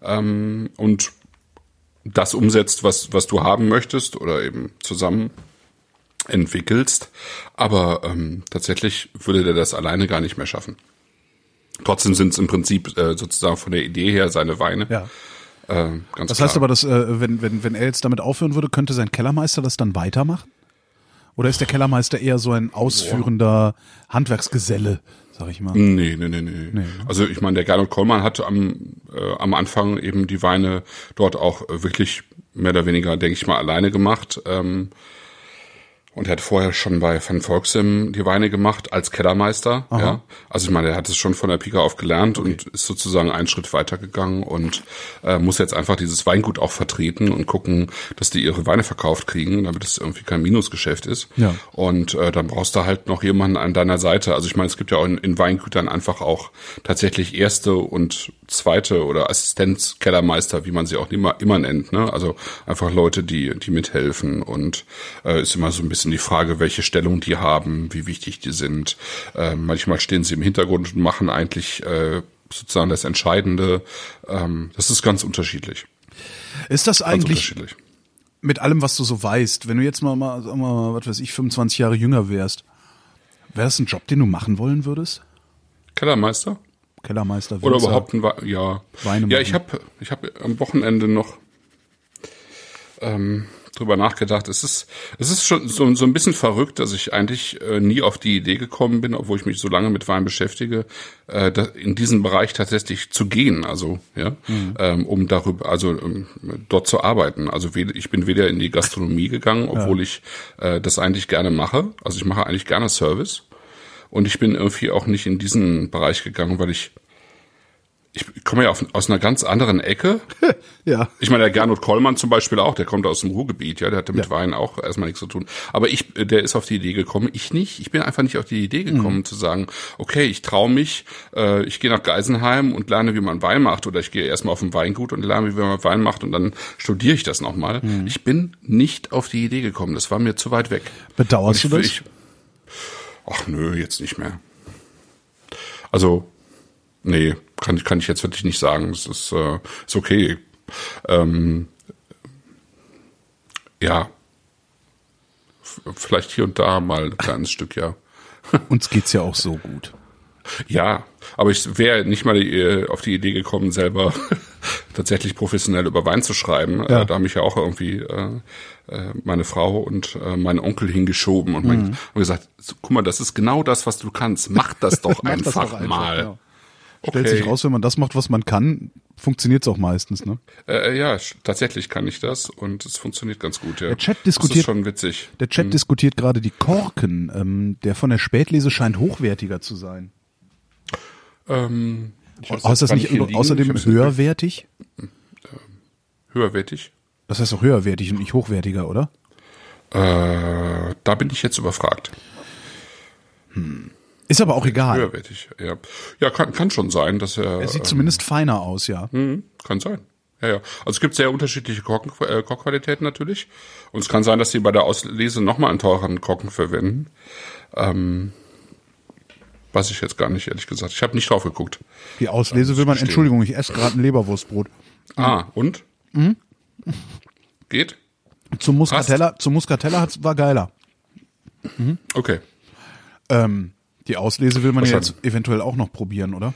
und das umsetzt, was du haben möchtest oder eben zusammen entwickelst, aber tatsächlich würde der das alleine gar nicht mehr schaffen. Trotzdem sind es im Prinzip sozusagen von der Idee her seine Weine. Ja. Ganz das klar. heißt aber, dass wenn er jetzt damit aufhören würde, könnte sein Kellermeister das dann weitermachen? Oder ist der Kellermeister eher so ein ausführender Handwerksgeselle, sag ich mal? Nee. Also ich meine, der Gernot Kollmann hat am Anfang eben die Weine dort auch wirklich mehr oder weniger, denke ich mal, alleine gemacht. Und er hat vorher schon bei Van Volksem die Weine gemacht als Kellermeister. Aha. Ja, also ich meine, er hat es schon von der Pika auf gelernt und ist sozusagen einen Schritt weitergegangen und muss jetzt einfach dieses Weingut auch vertreten und gucken, dass die ihre Weine verkauft kriegen, damit es irgendwie kein Minusgeschäft ist. Ja. Und dann brauchst du halt noch jemanden an deiner Seite. Also ich meine, es gibt ja auch in Weingütern einfach auch tatsächlich erste und zweite oder Assistenzkellermeister, wie man sie auch immer nennt. Ne? Also einfach Leute, die mithelfen und ist immer so ein bisschen die Frage, welche Stellung die haben, wie wichtig die sind. Manchmal stehen sie im Hintergrund und machen eigentlich sozusagen das Entscheidende. Das ist ganz unterschiedlich. Ist das Ganz eigentlich unterschiedlich. mit allem, was du so weißt, wenn du jetzt mal was weiß ich, 25 Jahre jünger wärst, wäre das ein Job, den du machen wollen würdest? Kellermeister? Kellermeister, Oder Winzer, überhaupt Weine Ja, machen. ich hab am Wochenende noch drüber nachgedacht. Es ist schon so ein bisschen verrückt, dass ich eigentlich nie auf die Idee gekommen bin, obwohl ich mich so lange mit Wein beschäftige, in diesen Bereich tatsächlich zu gehen, also ja, um dort zu arbeiten. Also ich bin weder in die Gastronomie gegangen, obwohl ich das eigentlich gerne mache. Also ich mache eigentlich gerne Service. Und ich bin irgendwie auch nicht in diesen Bereich gegangen, weil ich komme ja aus einer ganz anderen Ecke. Ja. Ich meine, der Gernot Kollmann zum Beispiel auch, der kommt aus dem Ruhrgebiet, ja, der hatte mit Wein auch erstmal nichts zu tun. Aber der ist auf die Idee gekommen, ich nicht. Ich bin einfach nicht auf die Idee gekommen zu sagen, okay, ich traue mich, ich gehe nach Geisenheim und lerne, wie man Wein macht, oder ich gehe erstmal auf ein Weingut und lerne, wie man Wein macht und dann studiere ich das nochmal. Ich bin nicht auf die Idee gekommen, das war mir zu weit weg. Bedauerst du das? Ach nö, jetzt nicht mehr. Also, nee, kann ich jetzt wirklich nicht sagen. Es ist okay. Ja, vielleicht hier und da mal ein kleines Stück, ja. Uns geht's ja auch so gut. Ja, aber ich wäre nicht mal auf die Idee gekommen, selber tatsächlich professionell über Wein zu schreiben. Ja. Da haben mich ja auch irgendwie meine Frau und mein Onkel hingeschoben und haben gesagt, guck mal, das ist genau das, was du kannst. Mach das doch Mach das einfach doch mal. Ja. Stellt sich raus, wenn man das macht, was man kann, funktioniert's auch meistens, ne? Ja, tatsächlich kann ich das und es funktioniert ganz gut, ja. Der Chat diskutiert, das ist schon witzig. Der Chat diskutiert gerade die Korken. Der von der Spätlese scheint hochwertiger zu sein. Ist das nicht außerdem höherwertig? Höherwertig? Das heißt doch höherwertig und nicht hochwertiger, oder? Da bin ich jetzt überfragt. Ist aber auch egal. Höherwertig, ja. Ja, kann schon sein, dass er... Es sieht zumindest feiner aus, ja. Kann sein. Ja. Also es gibt sehr unterschiedliche Korkqualitäten natürlich. Und es kann sein, dass sie bei der Auslese nochmal einen teureren Korken verwenden. Weiß ich jetzt gar nicht, ehrlich gesagt. Ich habe nicht drauf geguckt. Die Auslese will man... Entschuldigung, ich esse gerade ein Leberwurstbrot. Und? Geht? Zum Muscatella war geiler. Okay. Die Auslese will man ja jetzt eventuell auch noch probieren, oder?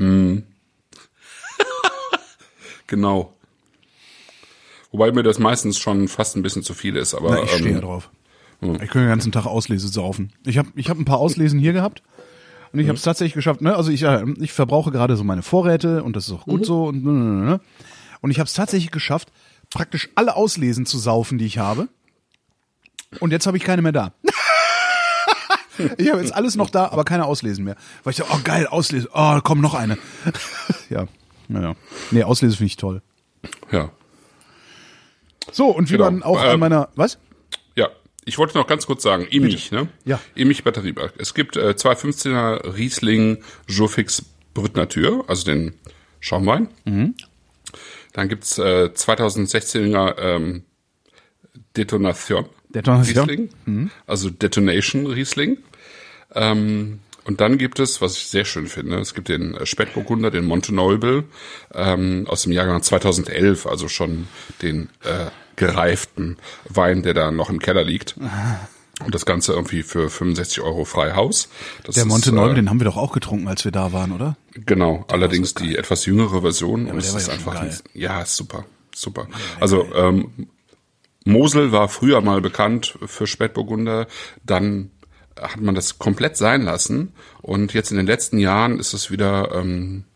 Genau. Wobei mir das meistens schon fast ein bisschen zu viel ist. Aber Na, ich stehe ja drauf. Ich könnte den ganzen Tag Auslese saufen. Ich hab ein paar Auslesen hier gehabt und ich habe es tatsächlich geschafft. Ne? Also ich verbrauche gerade so meine Vorräte und das ist auch gut so. Und ich habe es tatsächlich geschafft, praktisch alle Auslesen zu saufen, die ich habe. Und jetzt habe ich keine mehr da. Ich habe jetzt alles noch da, aber keine Auslesen mehr. Weil ich dachte, oh geil, Auslese, oh komm, noch eine. Ja, naja. Nee, Auslese finde ich toll. Ja. So, und wie man auch an meiner, was? Ja, ich wollte noch ganz kurz sagen, Emich, ne? Ja. Emich Batterieberg. Es gibt 215er Riesling Jofix Brut Nature, also den Schaumwein. Dann gibt's 2016er Detonation Riesling, also Detonation Riesling. Und dann gibt es, was ich sehr schön finde, es gibt den Spätburgunder, den Monte Noble, aus dem Jahrgang 2011, also schon den gereiften Wein, der da noch im Keller liegt. Und das Ganze irgendwie für 65 € frei Haus. Der Monte Noble, den haben wir doch auch getrunken, als wir da waren, oder? Genau, allerdings die etwas jüngere Version. Ja, und es der war ist ja schon einfach, geil. ja, super. Also Mosel war früher mal bekannt für Spätburgunder, dann hat man das komplett sein lassen und jetzt in den letzten Jahren ist es wieder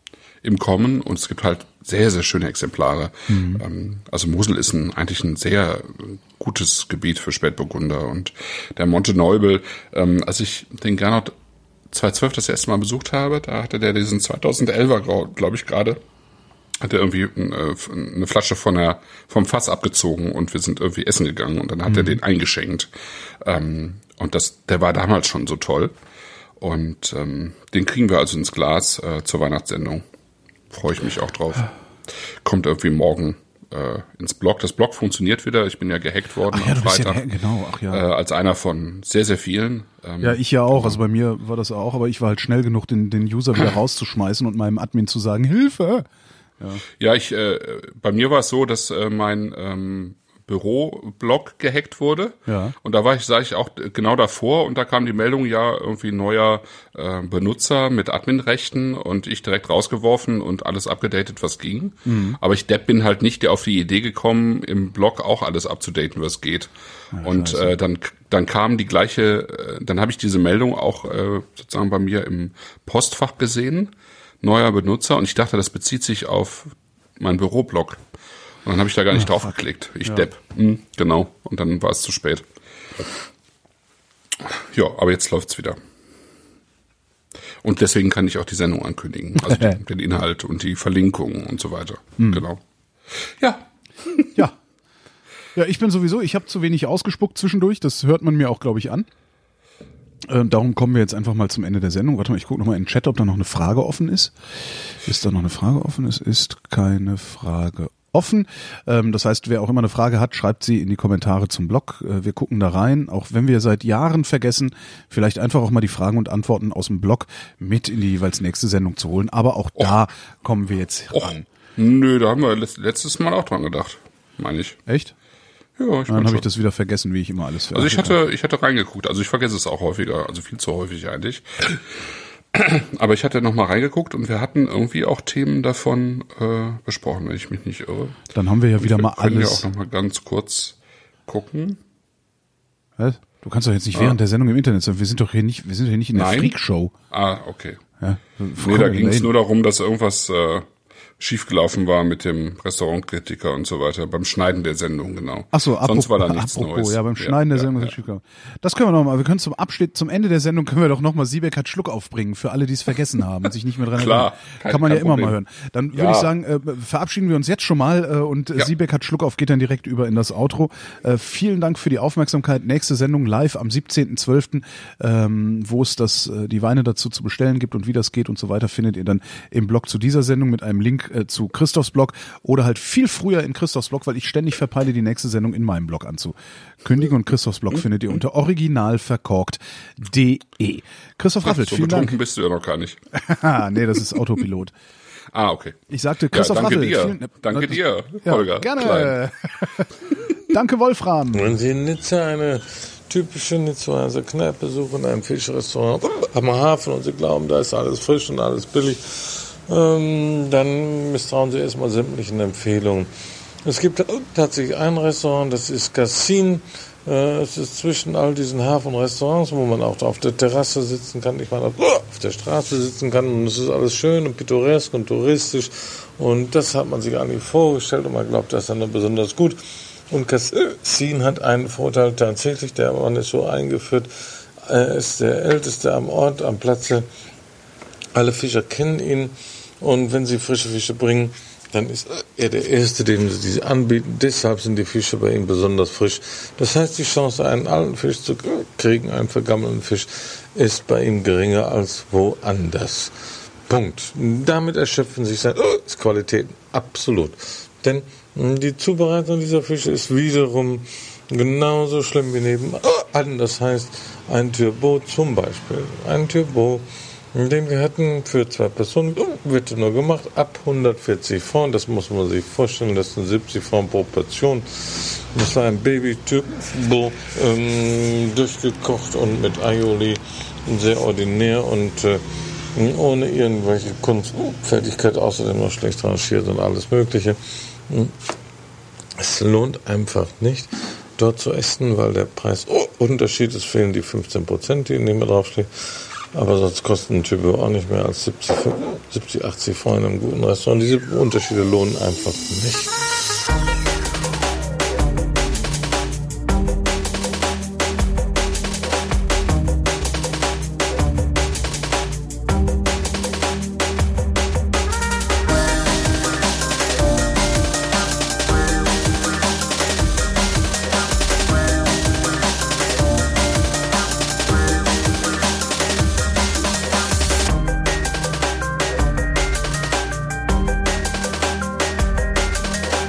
im Kommen und es gibt halt sehr, sehr schöne Exemplare. Also Mosel ist eigentlich ein sehr gutes Gebiet für Spätburgunder und der Monteneubel, als ich den Gernot 2012 das erste Mal besucht habe, da hatte der diesen 2011er, glaube ich, gerade, hat er irgendwie eine Flasche vom Fass abgezogen und wir sind irgendwie essen gegangen und dann hat er den eingeschenkt. Und der war damals schon so toll. Und den kriegen wir also ins Glas zur Weihnachtssendung. Freue ich mich auch drauf. Kommt irgendwie morgen ins Blog. Das Blog funktioniert wieder. Ich bin ja gehackt worden am Freitag. Ja, genau. Als einer von sehr, sehr vielen. Ja, ich ja auch. Also bei mir war das auch. Aber ich war halt schnell genug, den User wieder rauszuschmeißen und meinem Admin zu sagen, Hilfe! Ja, bei mir war es so, dass mein Büroblog gehackt wurde. Ja. Und da sah ich auch genau davor und da kam die Meldung, ja, irgendwie neuer Benutzer mit Adminrechten und ich direkt rausgeworfen und alles abgedatet, was ging. Aber ich bin halt nicht auf die Idee gekommen, im Blog auch alles abzudaten, was geht. Ja, und dann kam die gleiche, dann habe ich diese Meldung auch sozusagen bei mir im Postfach gesehen, neuer Benutzer, und ich dachte, das bezieht sich auf meinen Büroblog. Und dann habe ich da gar nicht drauf geklickt. Depp. Genau. Und dann war es zu spät. Ja, aber jetzt läuft's wieder. Und deswegen kann ich auch die Sendung ankündigen. Also den Inhalt und die Verlinkungen und so weiter. Genau. Ja. Ja. Ja, ich habe zu wenig ausgespuckt zwischendurch. Das hört man mir auch, glaube ich, an. Darum kommen wir jetzt einfach mal zum Ende der Sendung. Warte mal, ich gucke nochmal in den Chat, ob da noch eine Frage offen ist. Ist da noch eine Frage offen? Es ist keine Frage offen. Das heißt, wer auch immer eine Frage hat, schreibt sie in die Kommentare zum Blog. Wir gucken da rein, auch wenn wir seit Jahren vergessen, vielleicht einfach auch mal die Fragen und Antworten aus dem Blog mit in die jeweils nächste Sendung zu holen. Aber auch da kommen wir jetzt ran. Nö, da haben wir letztes Mal auch dran gedacht, meine ich. Echt? Ja, dann habe ich das wieder vergessen, wie ich immer alles vergesse. Also ich hatte reingeguckt, also ich vergesse es auch häufiger, also viel zu häufig eigentlich. Aber ich hatte noch mal reingeguckt und wir hatten irgendwie auch Themen davon besprochen, wenn ich mich nicht irre. Dann haben wir ja wieder mal alles. Können wir auch noch mal ganz kurz gucken. Was? Du kannst doch jetzt nicht während der Sendung im Internet sein. Wir sind hier nicht in der Freakshow. Ah, okay. Ja, nee, da ging es nur darum, dass irgendwas schiefgelaufen war mit dem Restaurantkritiker und so weiter, beim Schneiden der Sendung, genau. Ach so, sonst war da nichts Neues. Ja, beim Schneiden der Sendung ist es schiefgelaufen. Das können wir noch mal, wir können zum Ende der Sendung können wir doch noch mal Siebeck hat Schluck aufbringen, für alle, die es vergessen haben und sich nicht mehr dran erinnern. Kann man ja immer mal hören. Dann würde ich sagen, verabschieden wir uns jetzt schon mal und Siebeck hat Schluck auf geht dann direkt über in das Outro. Vielen Dank für die Aufmerksamkeit. Nächste Sendung live am 17.12., wo es die Weine dazu zu bestellen gibt und wie das geht und so weiter, findet ihr dann im Blog zu dieser Sendung mit einem Link zu Christophs Blog oder halt viel früher in Christophs Blog, weil ich ständig verpeile, die nächste Sendung in meinem Blog anzukündigen. Und Christophs Blog findet ihr unter originalverkorkt.de. Christoph Raffelt, so vielen Dank. Betrunken bist du ja noch gar nicht. Nee, das ist Autopilot. Okay. Ich sagte Christoph Raffelt. Danke dir, Holger. Gerne. Danke, Wolfram. Wenn Sie in Nizza eine typische Nizzaer Kneipe suchen, ein Fischrestaurant am Hafen und Sie glauben, da ist alles frisch und alles billig, dann misstrauen Sie erstmal sämtlichen Empfehlungen. Es gibt tatsächlich ein Restaurant, das ist Cassin. Es ist zwischen all diesen Hafenrestaurants, wo man auch auf der Terrasse sitzen kann, ich meine, auf der Straße sitzen kann, und es ist alles schön und pittoresk und touristisch, und das hat man sich gar nicht vorgestellt und man glaubt, das ist dann besonders gut. Und Cassin hat einen Vorteil tatsächlich, der man ist so eingeführt, er ist der Älteste am Ort, am Platze. Alle Fischer kennen ihn, und wenn sie frische Fische bringen, dann ist er der Erste, den sie anbieten. Deshalb sind die Fische bei ihm besonders frisch. Das heißt, die Chance, einen alten Fisch zu kriegen, einen vergammelten Fisch, ist bei ihm geringer als woanders. Punkt. Damit erschöpfen sich seine Qualitäten. Absolut. Denn die Zubereitung dieser Fische ist wiederum genauso schlimm wie nebenan. Das heißt, ein Turbo zum Beispiel. Ein Turbo, den wir hatten für 2 Personen, wird nur gemacht ab 140 Francs. Das muss man sich vorstellen, das sind 70 Francs pro Portion. Das war ein Baby-Turbo, durchgekocht und mit Aioli, sehr ordinär und ohne irgendwelche Kunstfertigkeit, außerdem noch schlecht rangiert und alles Mögliche. Es lohnt einfach nicht, dort zu essen, weil der Preisunterschied ist, fehlen die 15%, die in dem draufstehen. Aber sonst kosten ein Typo auch nicht mehr als 70, 80 Freunde im guten Restaurant. Diese Unterschiede lohnen einfach nicht.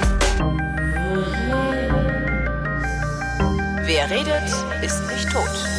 Wer redet, ist nicht tot.